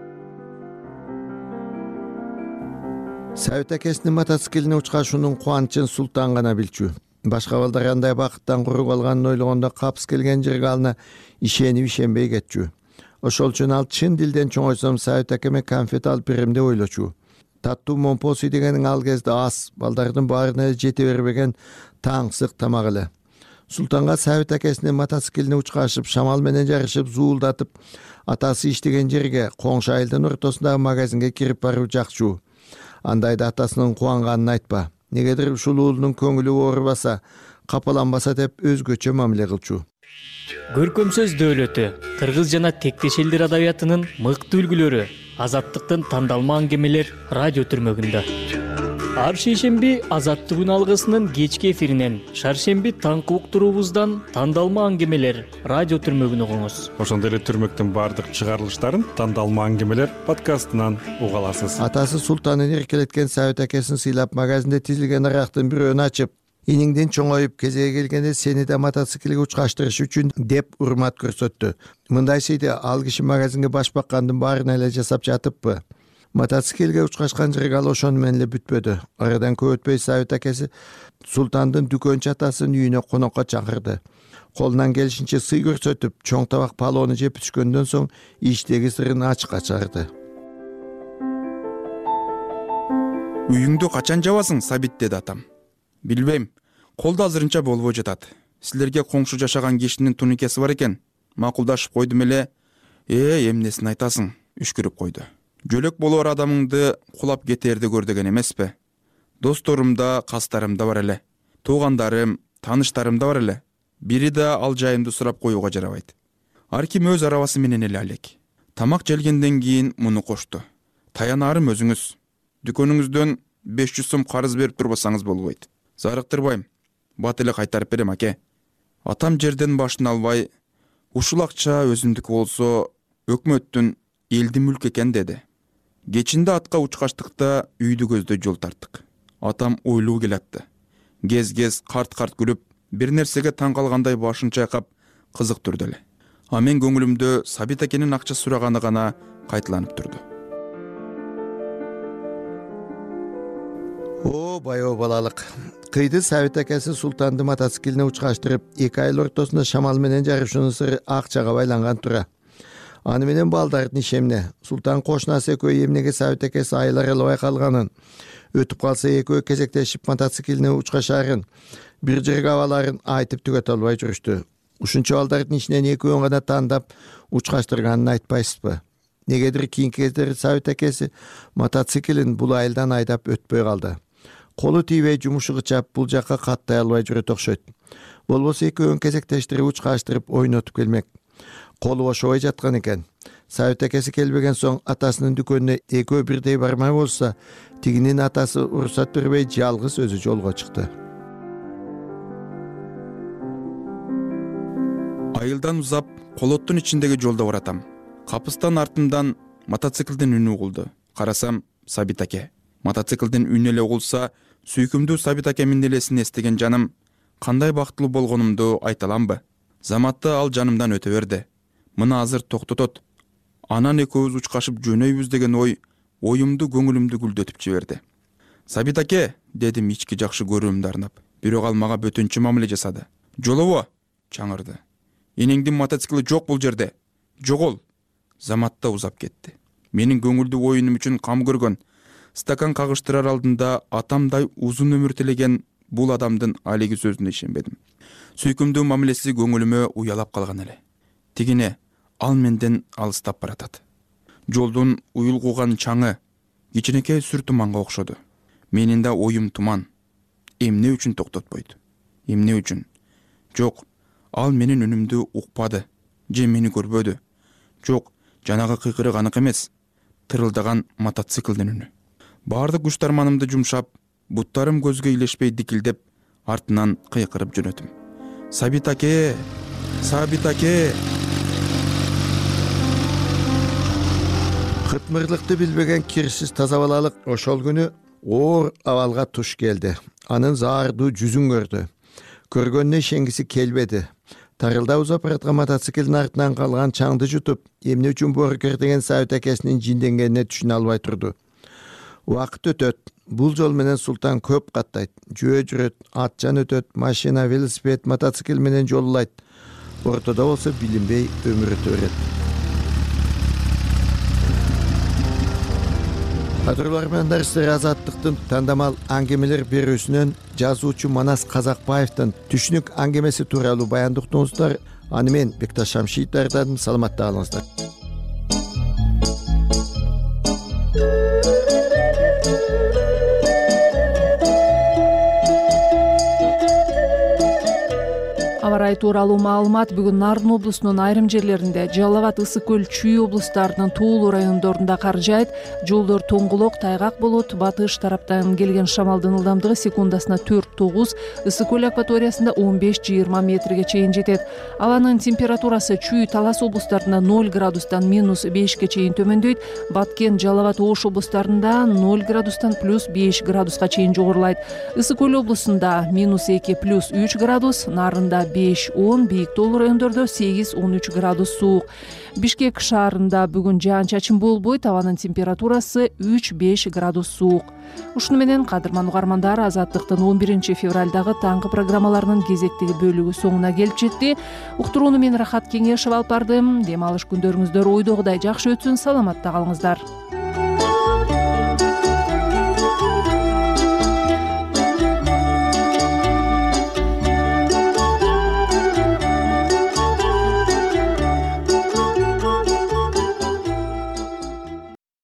Speaker 9: Сабит акесинин мотоциклине учкашуунун кубанычын Султан гана билчү. Башка балдар андай бакыттан куруп алганын ойлогондо капыс келген жыргалына ишенип ишенбей кетчү. Ошол үчүн ал чын дилден чоңойсом Сабит акеме конфет алып берем деп ойлочу. Таттуу момпос үй дегенин ал кезде аз, балдардын баарына жете бербеген таңсык тамак эле. Султанга Сабит акесинин мотоциклине учкашып, шамал менен жарышып, зуулдатып, атасы иштеген жерге, коңшу айылдын ортосундагы магазинге кирип баруу жакчу. Андайда атасынын кубанганын айтпа. негедир ушул уулунун көңүлү оорубаса, капаланбаса деп өзгөчө мамиле кылчу.
Speaker 12: Көркөм сөз дөөлөтү, кыргыз жана тектеш элдер адабиятынын мыкты үлгүлөрү, Азаттыктын тандалма аңгемелер радио түрмөгүндө. Ар шейшемби Азаттык күн алгысынын кечки эфиринен, шаршемби таңкы уктуруубуздан тандалма аңгемелер радио түрмөгүн угуңуз.
Speaker 13: Ошондой эле түрмөктүн баардык чыгарылыштарын тандалма аңгемелер подкастынан уга аласыз.
Speaker 9: Атасы Султанын эркелеткен Сабит акесин сыйлап магазинде тизилген арактын бирөөнү ачып, иниңден чоңоюп кезеге келгенде сени да мотоциклге учкаштырыш үчүн деп урмат көрсөттү. Мындай сыйды ал киши магазинге баш баккандын баарына эле жасап жатыппы. Мотоциклге учкашкан жерге ал ошону менен эле бүтпөдү. Арадан көп өтпөй Сабит акеси Султандын дүкөнчү атасынын үйүнө конокко чакырды. Колунан келишинче сый көрсөтүп, чоң табак палоону жеп түшкөндөн соң иштеги сырын ачыкка чыгарды.
Speaker 11: Үйүңдү качан жабасың, Сабит, деди атам. Билбейм, колдо азырынча болбой жатат. Силерге коңшу жашаган кишинин туникеси бар экен. Макулдашып койдум эле. Э, эмнесин айтасың? Үшкүрүп койду. Жөлөк болор адамыңды кулап кетерди көр деген эмеспи? Досторум да, кастарым да бар эле. Туугандарым, тааныштарым да бар эле. Бири да ал жайымды сурап коюуга жарабайт. Ар ким өз арабасы менен эле алек. Тамак желгенден кийин муну кошту. Таянарым өзүңүз. Дүкөнүңүздөн беш жүз сом карыз берип турбасаңыз болбойт. Зарыктырбайм. Бат эле кайтарып берем, аке. Атам жерден башын албай, ушул акча өзүмдүкү болсо, өкмөттүн элди мүлк экен деди. Кечинде атка учкаштыкта үйдү көздөй жол тарттык. Атам ойлуу келатты. Гез-гез карт-карт күлүп, бир нерсеге таң калгандай башын чайкап, кызыктырды эле. А мен көңүлүмдө Сабит акенин акча сураганы гана кайталанып турду.
Speaker 9: О, байоо балалык. Кыйды Сабит акеси Султанды мотоциклине учкаштырып, эки айыл ортосунда шамал менен жарышуунун сыры акчага байланган тура. Аны менен балдардын иши эмне? Султан кошунасы экөө эмнеге Сабит акеси айлар албай калганын, өтүп калса экөө кезектешип мотоциклине учкашарын, бир жерге абаларын айтып түгөтө албай жүрүштү. Ушунча балдардын ичинен экөөнү гана тандап учкаштырганын айтпайсызбы? Негедир кийинки кездери Сабит акеси мотоциклин бул айылдан айдап өтпөй калды. Колу тийбей жумушу кычап бул жакка каттай албай жүрөт окшойт. Болбосо экөөнү кезектештирип учкаштырып ойнотуп келмек. Колу ошобой жаткан экен. Сабит акеси келбеген соң атасынын дүкөнүнө экөө бирдей бармай болса, тигинин атасы уруксат бербей жалгыз өзү жолго чыкты.
Speaker 11: Айылдан узап, колоттун ичиндеги жолдо баратам. Капыстан артымдан мотоциклдин үнү угулду. Карасам, Сабит аке. Мотоциклдин үнү эле угулса, сүйкүмдүү Сабит акемдин элесин эстеген жаным кандай бактылуу болгонумду айта аламбы? Заматта ал жанымдан өтө берди. Мына азыр токтотот. Анан экөөбүз учкашып жөнөйбүз деген ой оюмду, көңүлүмдү гүлдөтүп жиберди. Сабит аке, дедим ички жакшы көрүүмдү арнап. Бирок ал мага бөтөнчө мамиле жасады. Жолобо, чаңырды. Энеңдин мотоцикли жок бул жерде. Жогол. Заматта узап кетти. Менин көңүлдүү оюнум үчүн кам көргөн, стакан кагыштырар алдында атамдай узун өмүр тилеген бул адамдын алеги сөзүнө ишенбедим. Сүйкүмдүү мамилеси көңүлүмө уялап калган эле. Тигине ал менден алыстап баратат. Жолдун уюлгуган чаңы кичинекей сүр туманга окшоду. Менин да оюм туман. Эмне үчүн токтотпойт? Эмне үчүн? Жок, ал менин үнүмдү укпады, же мени көрбөдү. Жок, жанагы кыйкырык анык эмес, тырылдаган мотоциклдин үнү. Баардык күч тарманымды жумшап, буттарым көзгө илешпей дикилдеп, артынан кыйкырып жөнөтүм. Сабит аке! Сабит аке!
Speaker 9: Кытмырлыкты билбеген кирсиз таза балалык ошол күнү оор абалга туш келди. Анын заардуу жүзүн көрдү. Көргөнүнө ишенгиси келбеди. Тарылда узап бараткан мотоциклдин артынан калган чаңды жутуп, эмне үчүн боркер деген Сабит акесинин жинденгенине түшүнө албай турду. Убакыт өтөт. Бул жол менен Султан көп каттайт. Жөө жүрөт, атчан өтөт, машина, велосипед, мотоцикл менен жолулайт. Ортодо болсо билинбей өмүр өтө берет. Кадырлармандар, сиздер Азаттыктын тандамал аңгемелер берүүсүнөн жазуучу Манас Казакбаевдин түшүнүк аңгемеси тууралуу баянды уктуңуздар. Аны мен Бекташ Шамшиев даярдадым. Саламатта калыңыздар.
Speaker 2: карай тууралуу маалымат бүгүн Нарын облусунун айрым жерлеринде, Жалал Абад, Ысык көл, Чүй облустарынын тоолуу райондорунда кар жаайт. Жолдор тоңголок, тайгак болот. Батыш тараптан келген шамалдын ылдамдыгы секундасына төрт тогуз, Ысык көл акваториясында он беш жыйырма метрге чейин жетет. Абанын температурасы Чүй, Талас облустарында ноль градустан минус бешке чейин төмөндөйт. Баткен, Жалал Абад, Ош облустарында ноль градустан плюс беш градуска чейин жогорулайт. Ысык көл облусунда минус эки плюс үч градус, Нарында беш он, бийик тоолуу райондордо сегиз он үч градус суук. Бишкек шаарында бүгүн жаан-чачын болбойт, абанын температурасы үч беш градус суук. Ушуну менен кадырман угармандар, Азаттыктын он биринчи февралдагы таңкы программаларынын кезектеги бөлүгү соңуна келип жетти. Уктурууну мен Рахат Кеңешева алып бардым. Дем алыш күндөрүңүздөр ойдогудай жакшы өтсүн, саламатта калыңыздар.